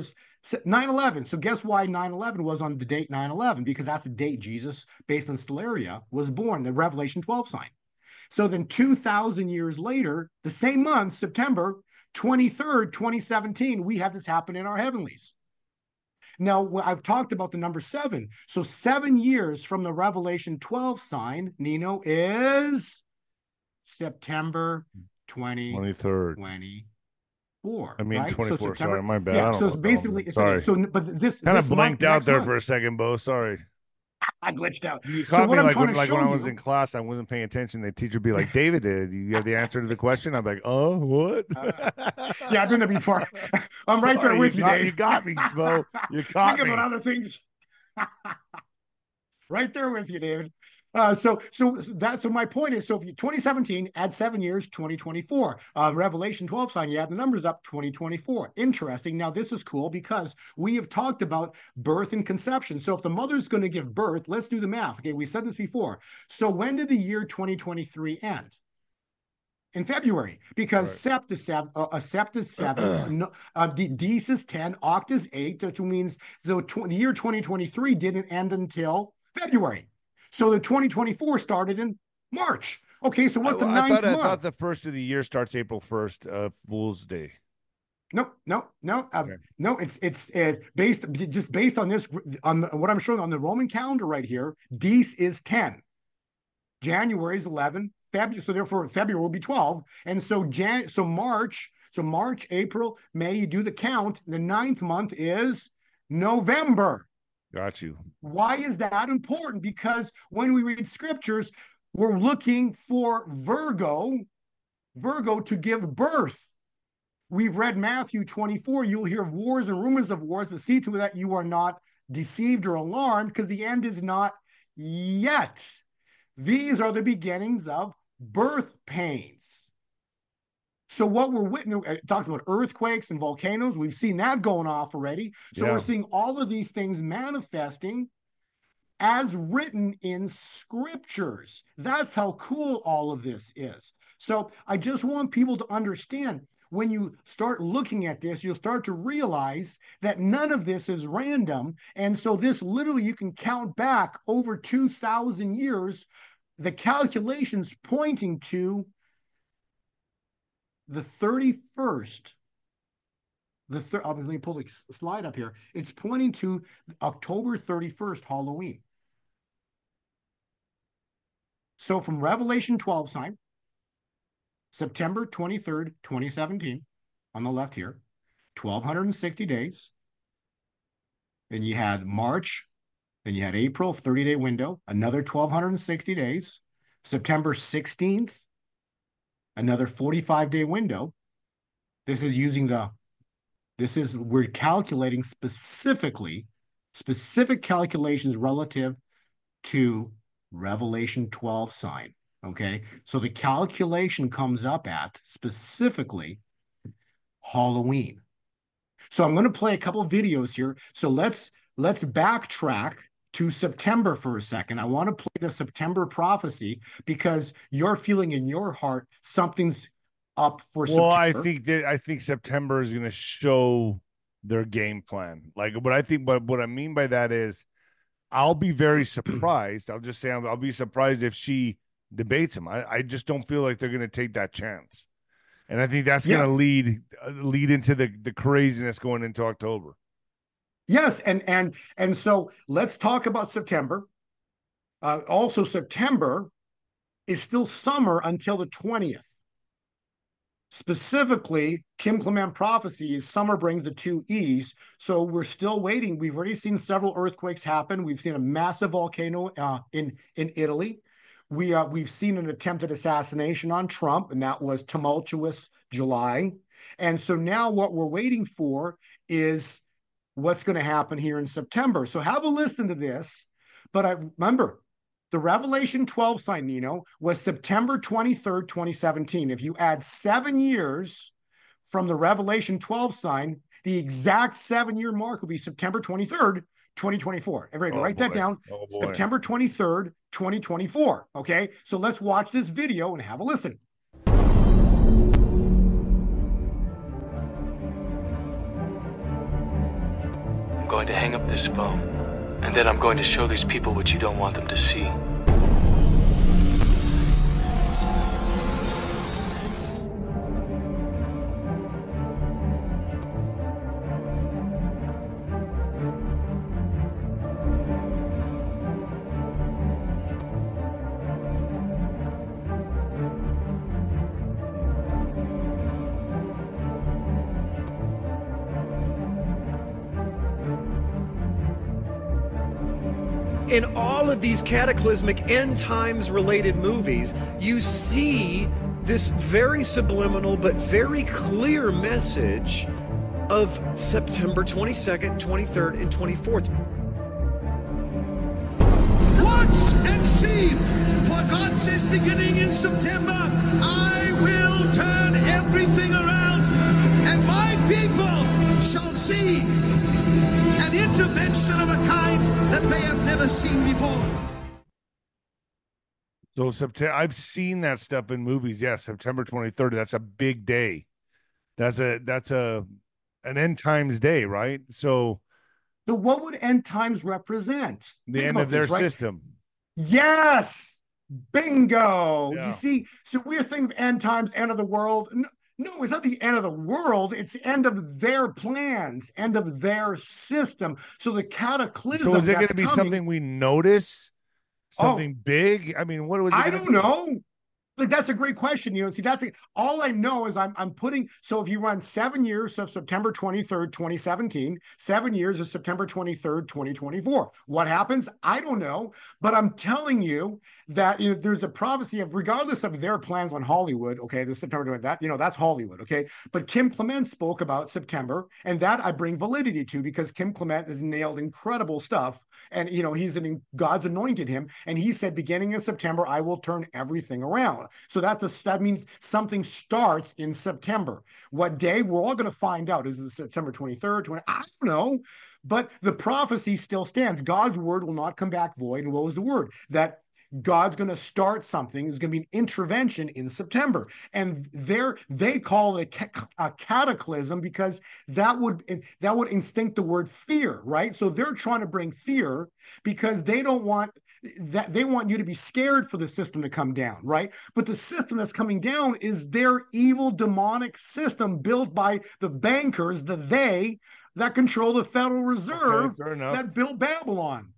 9/11. So guess why 9/11 was on the date 9/11? Because that's the date Jesus, based on Stellaria, was born, the Revelation 12 sign. So then 2,000 years later, the same month, September 23rd, 2017, we have this happen in our heavenlies. Now, I've talked about the number 7. So 7 years from the Revelation 12 sign, Nino, is September 23rd. 2024. I mean, right? 24. So Sorry, my bad. Yeah, so it's basically, sorry. So, but this kind of blanked out there for a second, Bo. Sorry. I glitched out. You caught so me like when I was in class, I wasn't paying attention. The teacher would be like, David, do you have the answer to the question? I'm like, oh, what? Yeah, I've been there before. I'm right there with you, Dave. You got me, Bo. You caught me. Thinking about other things. Right there with you, David. So my point is, so if you 2017, add 7 years, 2024. Revelation 12 sign, you add the numbers up, 2024. Interesting. Now, this is cool because we have talked about birth and conception. So if the mother's going to give birth, let's do the math. Okay, we said this before. So when did the year 2023 end? In February, because Sept is 7, Sept is 7, Dis is 10, Oct is 8, which means the year 2023 didn't end until February. So the 2024 started in March. Okay, so what's the ninth month? I thought the first of the year starts April 1st, Fool's Day. No. It's based on this, on what I'm showing on the Roman calendar right here. Dis is 10, January is 11, February, so therefore February will be 12, and so March, April, May. You do the count. The 9th month is November. Got you. Why is that important? Because when we read scriptures, we're looking for Virgo to give birth. We've read Matthew 24. You'll hear of wars and rumors of wars, but see to it that you are not deceived or alarmed, because the end is not yet. These are the beginnings of birth pains. So what we're witnessing, it talks about earthquakes and volcanoes. We've seen that going off already. So we're seeing all of these things manifesting as written in scriptures. That's how cool all of this is. So I just want people to understand, when you start looking at this, you'll start to realize that none of this is random. And so this literally, you can count back over 2,000 years, the calculations pointing to the 31st. Let me pull the slide up here. It's pointing to October 31st, Halloween. So from Revelation 12 sign, September 23rd, 2017, on the left here, 1,260 days. Then you had March, then you had April, 30-day window, another 1,260 days. September 16th, another 45-day window. We're calculating specific calculations relative to Revelation 12 sign. Okay, so the calculation comes up at specifically Halloween. So I'm going to play a couple of videos here. So let's backtrack to September for a second. I want to play the September prophecy because you're feeling in your heart something's up for September. Well, I think September is going to show their game plan. Like what I mean by that is, I'll be very surprised. I'll just say I'll be surprised if she debates him. I just don't feel like they're going to take that chance, and I think that's going to lead into the craziness going into October. Yes, and so let's talk about September. Also, September is still summer until the 20th. Specifically, Kim Clement prophecy is summer brings the 2 E's. So we're still waiting. We've already seen several earthquakes happen. We've seen a massive volcano in Italy. We've seen an attempted assassination on Trump, and that was tumultuous July. And so now what we're waiting for is what's going to happen here in September. So have a listen to this. But I remember, the Revelation 12 sign, Nino, was September 23rd, 2017. If you add 7 years from the Revelation 12 sign, the exact 7-year mark will be September 23rd, 2024. Everybody, write that down. September 23rd, 2024. Okay, so let's watch this video and have a listen. I'm going to hang up this phone, and then I'm going to show these people what you don't want them to see. In all of these cataclysmic end times related movies, you see this very subliminal but very clear message of September 22nd, 23rd, and 24th. Watch and see, for God says beginning in September, I will turn everything around, and my people shall see an intervention of a kind that they have never seen before. So September, I've seen that stuff in movies. Yeah, September 23rd. That's a big day. That's an end times day, right? So what would end times represent? The end of their system. Yes, bingo. Yeah. You see, so we're thinking of end times, end of the world. No, it's not the end of the world. It's the end of their plans, end of their system. So the cataclysm. So is it going to be something we notice? Something big? I mean, what was it? I don't know. Like, that's a great question. See, all I know is I'm putting. So if you run 7 years of September 23rd, 2017, 7 years of September 23rd, 2024, what happens? I don't know. But I'm telling you that there's a prophecy of, regardless of their plans on Hollywood, okay, the September, that's Hollywood, okay. But Kim Clement spoke about September, and that I bring validity to, because Kim Clement has nailed incredible stuff. And, God's anointed him. And he said, beginning in September, I will turn everything around. So that means something starts in September. What day? We're all going to find out. Is it September 23rd? I don't know. But the prophecy still stands. God's word will not come back void. And what was the word? That God's going to start something. There's going to be an intervention in September. And they call it a cataclysm, because that would instinct the word fear, right? So they're trying to bring fear, because they don't want that. They want you to be scared for the system to come down, right? But the system that's coming down is their evil demonic system built by the bankers, that control the Federal Reserve, that built Babylon.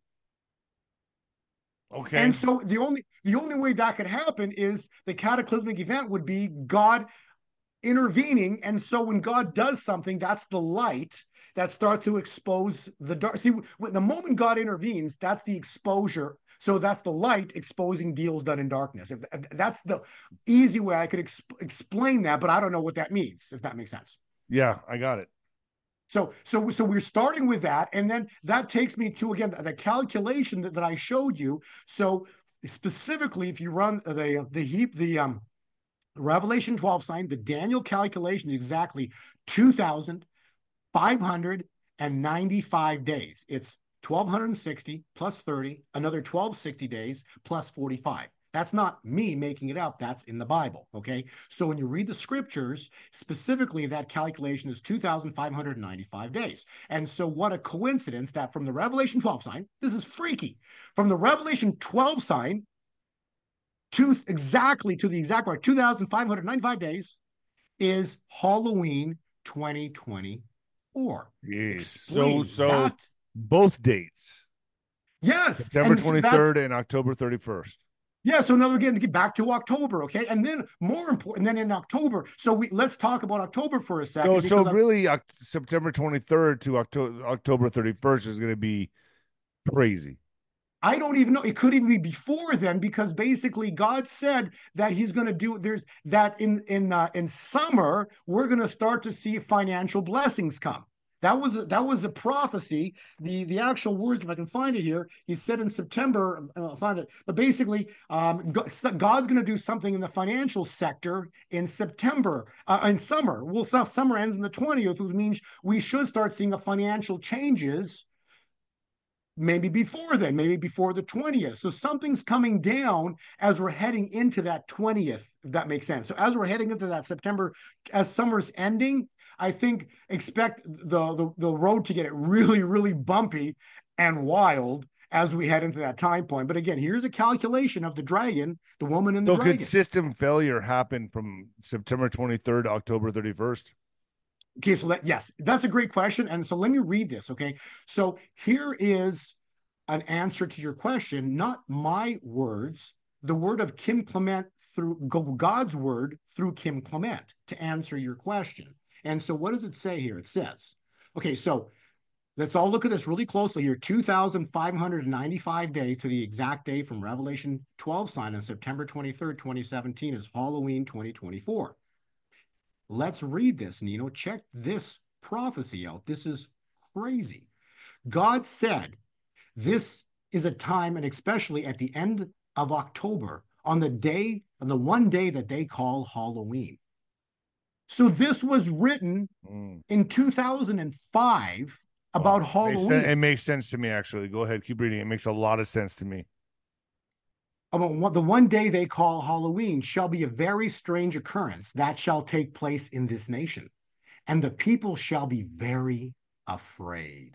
Okay. And so the only way that could happen is the cataclysmic event would be God intervening. And so when God does something, that's the light that starts to expose the dark. See, the moment God intervenes, that's the exposure. So that's the light exposing deals done in darkness. If that's the easy way I could explain that, but I don't know what that means, if that makes sense. Yeah, I got it. So we're starting with that, and then that takes me to, again, the calculation that I showed you. So specifically, if you run the Revelation 12 sign, the Daniel calculation is exactly 2,595 days. It's 1,260 plus 30, another 1,260 days plus 45. That's not me making it up. That's in the Bible, okay? So when you read the scriptures, specifically, that calculation is 2,595 days. And so what a coincidence that from the Revelation 12 sign, this is freaky, from the Revelation 12 sign to the exact part, 2,595 days is Halloween 2024. Yes. So both dates. Yes. September 23rd and October 31st. Yeah, so now again, to get back to October, okay? And then more important, then in October, let's talk about October for a second. So really, September 23rd to October 31st is going to be crazy. I don't even know. It could even be before then, because basically God said that he's going to do, in summer, we're going to start to see financial blessings come. That was a prophecy. The actual words, if I can find it here, he said in September, I'll find it. But basically, God's going to do something in the financial sector in September, in summer. Summer ends on the 20th, which means we should start seeing financial changes maybe before then, maybe before the 20th. So something's coming down as we're heading into that 20th, if that makes sense. So as we're heading into that September, as summer's ending, I think expect the road to get really, really bumpy and wild as we head into that time point. But again, here's a calculation of the dragon, the woman and the dragon. Could system failure happen from September 23rd to October 31st? Okay, so yes, that's a great question. And so let me read this, okay? So here is an answer to your question, not my words, the word of Kim Clement through God's word through Kim Clement to answer your question. And so what does it say here? It says, okay, so let's all look at this really closely here. 2,595 days to the exact day from Revelation 12 sign on September 23rd, 2017 is Halloween 2024. Let's read this, Nino. Check this prophecy out. This is crazy. God said this is a time, and especially at the end of October, on the one day that they call Halloween. So this was written in 2005 about Halloween. It makes sense to me, actually. Go ahead, keep reading. It makes a lot of sense to me. About the one day they call Halloween shall be a very strange occurrence that shall take place in this nation, and the people shall be very afraid.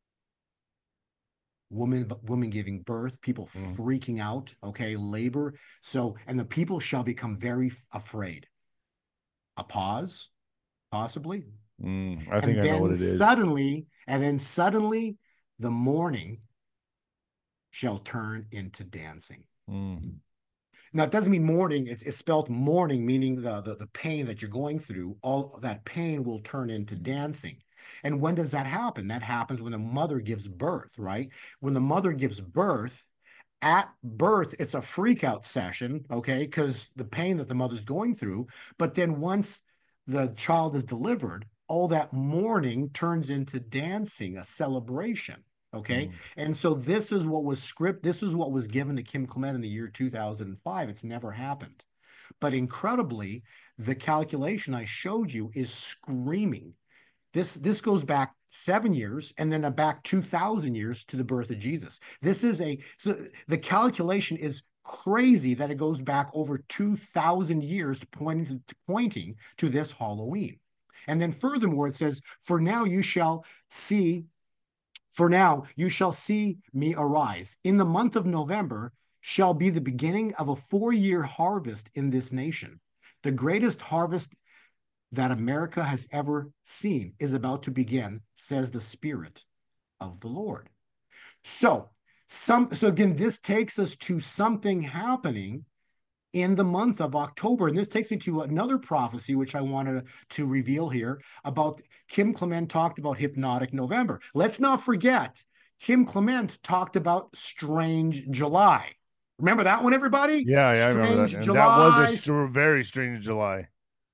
Woman giving birth, people freaking out, okay, labor. So, and the people shall become very afraid. A pause, possibly. I think I know what it is. And then suddenly the mourning shall turn into dancing. Now, it doesn't mean mourning. It's spelled mourning, meaning the pain that you're going through. All that pain will turn into dancing. And when does that happen? That happens when a mother gives birth, right? When the mother gives birth, at birth, it's a freak out session, okay? Because the pain that the mother's going through. But then once the child is delivered, all that mourning turns into dancing, a celebration. Okay. And so this is what was this is what was given to Kim Clement in the year 2005. It's never happened. But incredibly, the calculation I showed you is screaming. This goes back 7 years and then back 2,000 years to the birth of Jesus. So the calculation is crazy that it goes back over 2,000 years pointing to this Halloween. And then furthermore, it says, For now you shall see me arise. In the month of November shall be the beginning of a 4-year harvest in this nation. The greatest harvest that America has ever seen is about to begin, says the Spirit of the Lord. So again, this takes us to something happening in the month of October. And this takes me to another prophecy, which I wanted to reveal here about Kim Clement talked about Hypnotic November. Let's not forget, Kim Clement talked about Strange July. Remember that one, everybody? Yeah, I remember that. And that was a very strange July.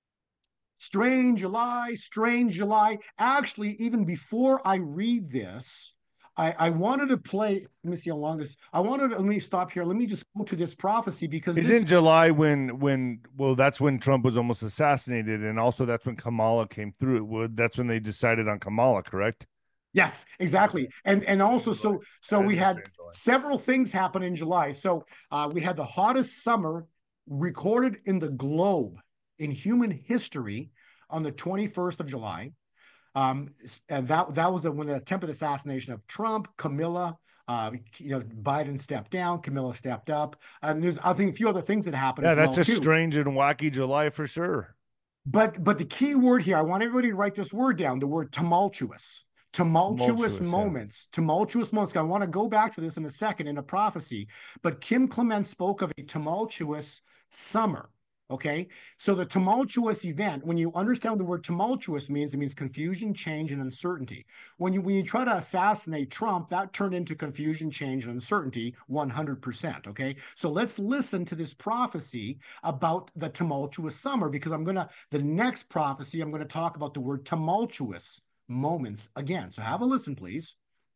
Strange July. Actually, even before I read this, I wanted to play. Let me see how long this. Let me stop here. Let me just go to this prophecy because it's in July well, that's when Trump was almost assassinated, and also that's when Kamala came through. That's when they decided on Kamala, correct? Yes, exactly. And also, so we had several things happen in July. So we had the hottest summer recorded in the globe in human history on the 21st of July. And that was when the attempted assassination of Trump, Camilla, Biden stepped down, Camilla stepped up, and there's I think a few other things that happened. Yeah, that's a strange and wacky July for sure. But the key word here, I want everybody to write this word down. The word tumultuous. Tumultuous moments. I want to go back to this in a second in a prophecy, but Kim Clement spoke of a tumultuous summer. Okay, so the tumultuous event, when you understand the word tumultuous means, it means confusion, change, and uncertainty. When you try to assassinate Trump, that turned into confusion, change, and uncertainty 100%. Okay, so let's listen to this prophecy about the tumultuous summer, because the next prophecy, I'm going to talk about the word tumultuous moments again. So have a listen, please.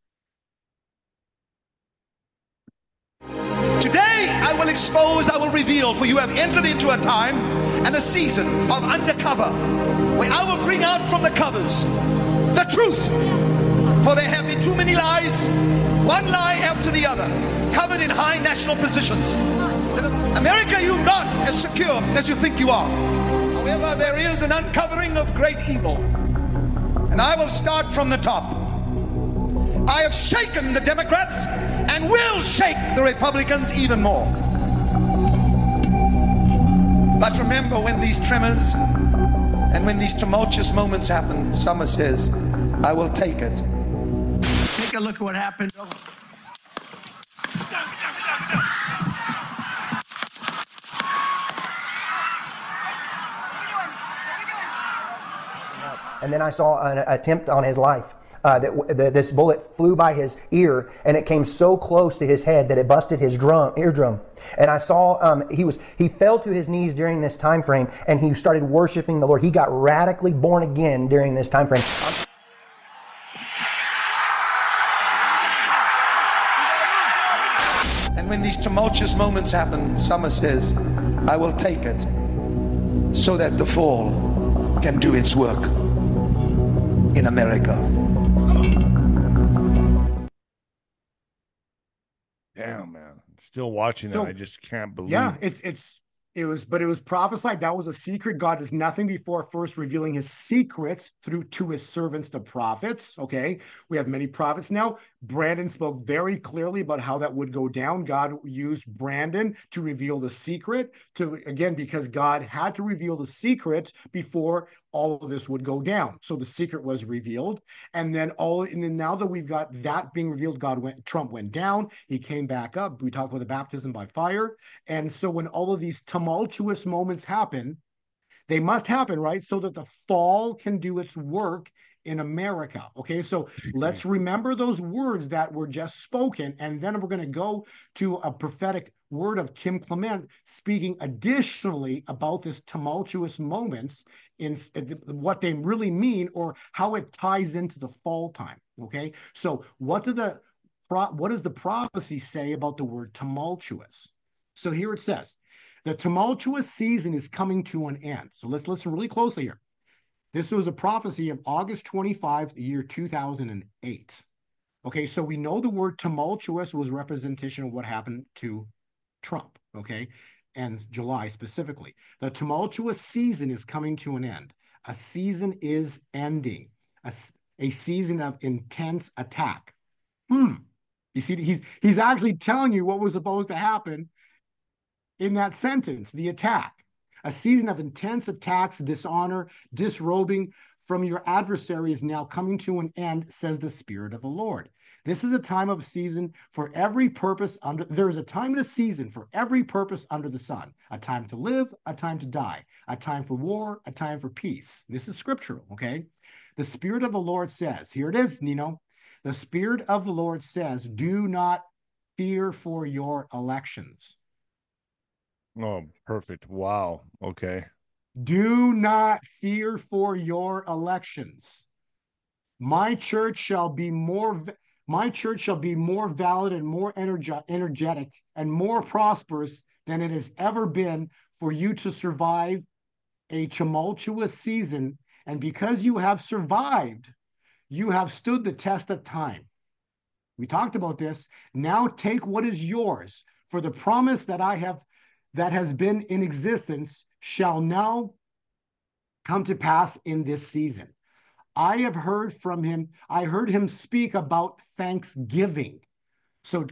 Today I will reveal, for you have entered into a time and a season of undercover, where I will bring out from the covers the truth. For there have been too many lies, one lie after the other, covered in high national positions. America, you're not as secure as you think you are. However, there is an uncovering of great evil. And I will start from the top. I have shaken the Democrats and will shake the Republicans even more. But remember, when these tremors and when these tumultuous moments happen, Summer says, I will take it. Take a look at what happened. And then I saw an attempt on his life. This bullet flew by his ear, and it came so close to his head that it busted his eardrum. And I saw he fell to his knees during this time frame, and he started worshiping the Lord. He got radically born again during this time frame. And when these tumultuous moments happen, Summer says, I will take it so that the fall can do its work in America. Damn, man. Still watching it. I just can't believe. Yeah, it was prophesied. That was a secret. God does nothing before first revealing his secrets to his servants, the prophets. Okay. We have many prophets now. Brandon spoke very clearly about how that would go down. God used Brandon to reveal the secret because God had to reveal the secret before all of this would go down. So the secret was revealed. And then now that we've got that being revealed, Trump went down. He came back up. We talked about the baptism by fire. And so when all of these tumultuous moments happen, they must happen, right? So that the fall can do its work in America. Okay, so let's remember those words that were just spoken, and then we're going to go to a prophetic word of Kim Clement speaking additionally about this tumultuous moments in what they really mean or how it ties into the fall time. Okay, so what does the prophecy say about the word tumultuous? So here it says, the tumultuous season is coming to an end. So let's listen really closely here. This was a prophecy of August 25, the year 2008. Okay, so we know the word tumultuous was representation of what happened to Trump, okay, and July specifically. The tumultuous season is coming to an end. A season is ending. A season of intense attack. You see, he's actually telling you what was supposed to happen in that sentence, the attack. A season of intense attacks, dishonor, disrobing from your adversary is now coming to an end, says the Spirit of the Lord. This is a time of season for every purpose there is a time of the season for every purpose under the sun. A time to live, a time to die, a time for war, a time for peace. This is scriptural, okay? The Spirit of the Lord says, here it is, Nino. The Spirit of the Lord says, do not fear for your elections. Oh, perfect. Wow. Okay. Do not fear for your elections. My church shall be more valid and more energetic and more prosperous than it has ever been for you to survive a tumultuous season. And because you have survived, you have stood the test of time. We talked about this. Now take what is yours, for the promise that has been in existence shall now come to pass in this season. I have heard from him. I heard him speak about Thanksgiving. So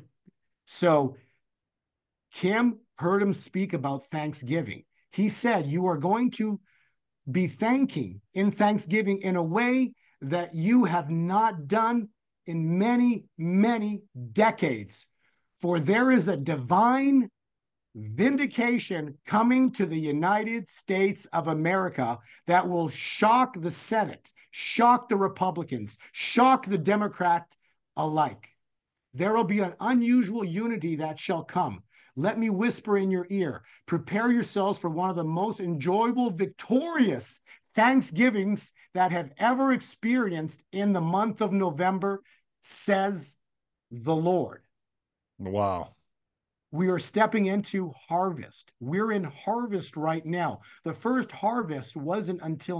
Kim heard him speak about Thanksgiving. He said, you are going to be thanking in Thanksgiving in a way that you have not done in many, many decades. For there is a divine vindication coming to the United States of America that will shock the Senate, shock the Republicans, shock the Democrat alike. There will be an unusual unity that shall come. Let me whisper in your ear. Prepare yourselves for one of the most enjoyable, victorious Thanksgivings that have ever experienced in the month of November, says the Lord. Wow. We are stepping into harvest. We're in harvest right now. The first harvest wasn't until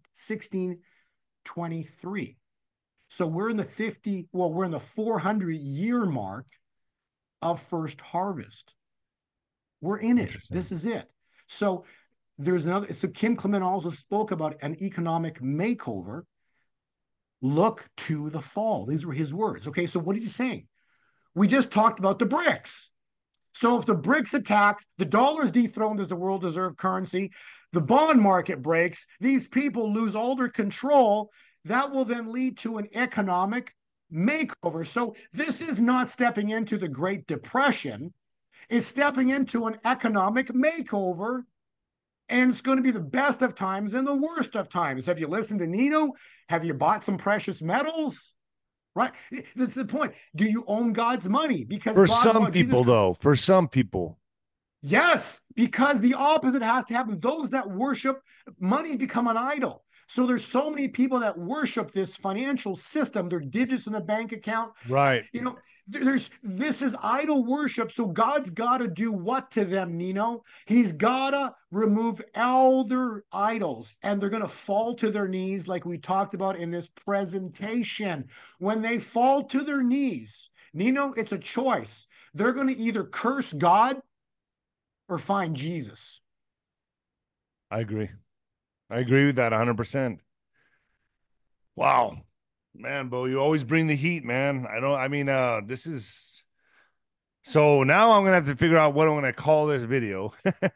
1623. So we're in the 400-year mark of first harvest. We're in it. This is it. So there's another. So Kim Clement also spoke about an economic makeover. look to the fall. These were his words. Okay, so what is he saying? We just talked about the BRICS. So if the BRICS attacks, the dollar is dethroned as the world reserve currency, the bond market breaks, these people lose all their control, that will then lead to an economic makeover. So this is not stepping into the Great Depression, it's stepping into an economic makeover, and it's going to be the best of times and the worst of times. Have you listened to Nino? Have you bought some precious metals? Right? That's the point. Do you own God's money? Because for God, some people, though, for some people. Yes, because the opposite has to happen. Those that worship money become an idol. So there's so many people that worship this financial system, their digits in the bank account. Right. You know, this is idol worship. So God's got to do what to them, Nino? He's got to remove all their idols, and they're going to fall to their knees like we talked about in this presentation. When they fall to their knees, Nino, it's a choice. They're going to either curse God or find Jesus. I agree. I agree with that 100%. Wow. Man, Bo, you always bring the heat, man. This is so now I'm gonna have to figure out what I'm gonna call this video.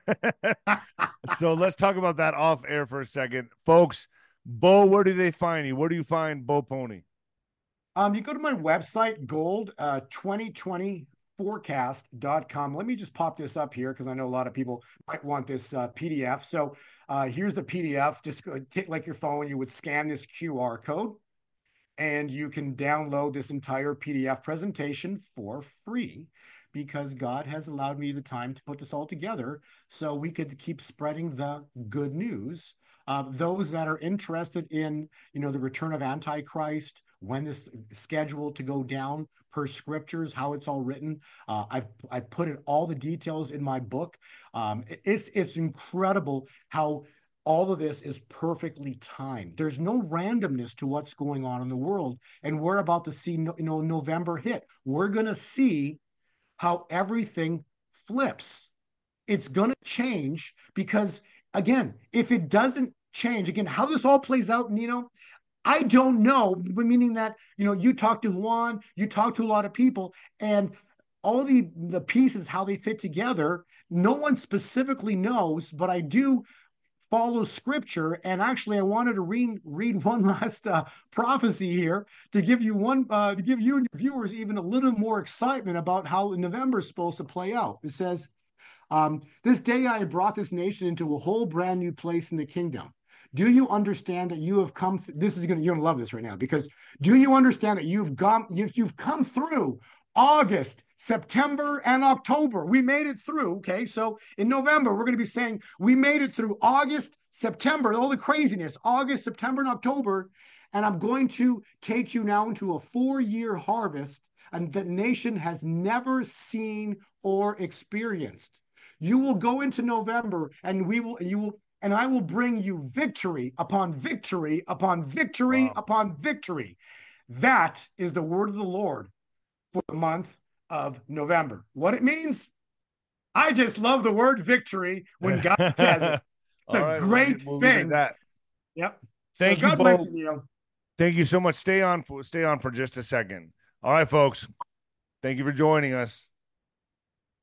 So let's talk about that off air for a second. Folks, Bo, where do they find you? Where do you find Bo Pony? You go to my website, gold 2020forecast.com. Let me just pop this up here because I know a lot of people might want this PDF. So here's the PDF. Just take like your phone, you would scan this QR code, and you can download this entire PDF presentation for free because God has allowed me the time to put this all together so we could keep spreading the good news. Those that are interested in, the return of Antichrist, when this is scheduled to go down per scriptures, how it's all written. I put in all the details in my book. It's incredible how all of this is perfectly timed. There's no randomness to what's going on in the world. And we're about to see, November hit. We're going to see how everything flips. It's going to change because, again, if it doesn't change, again, how this all plays out, Nino, I don't know, meaning that, you talk to Juan, you talk to a lot of people, and all the pieces, how they fit together, no one specifically knows, but I do follow scripture. And actually, I wanted to read one last prophecy here to give you to give you and your viewers even a little more excitement about how November is supposed to play out. It says, this day I have brought this nation into a whole brand new place in the kingdom. Do you understand that you have come? You're gonna love this right now, because do you understand that you've come through August, September, and October? We made it through. Okay, so in November we're going to be saying we made it through August, September, all the craziness, August, September, and October, and I'm going to take you now into a 4-year harvest, and the nation has never seen or experienced. You will go into November, and I will bring you victory upon victory upon victory upon victory. That is the word of the Lord for the month of November. What it means? I just love the word victory when God says it. It's a great thing. Yep. Thank you, Bo. Thank you so much. Stay on for just a second. All right, folks. Thank you for joining us.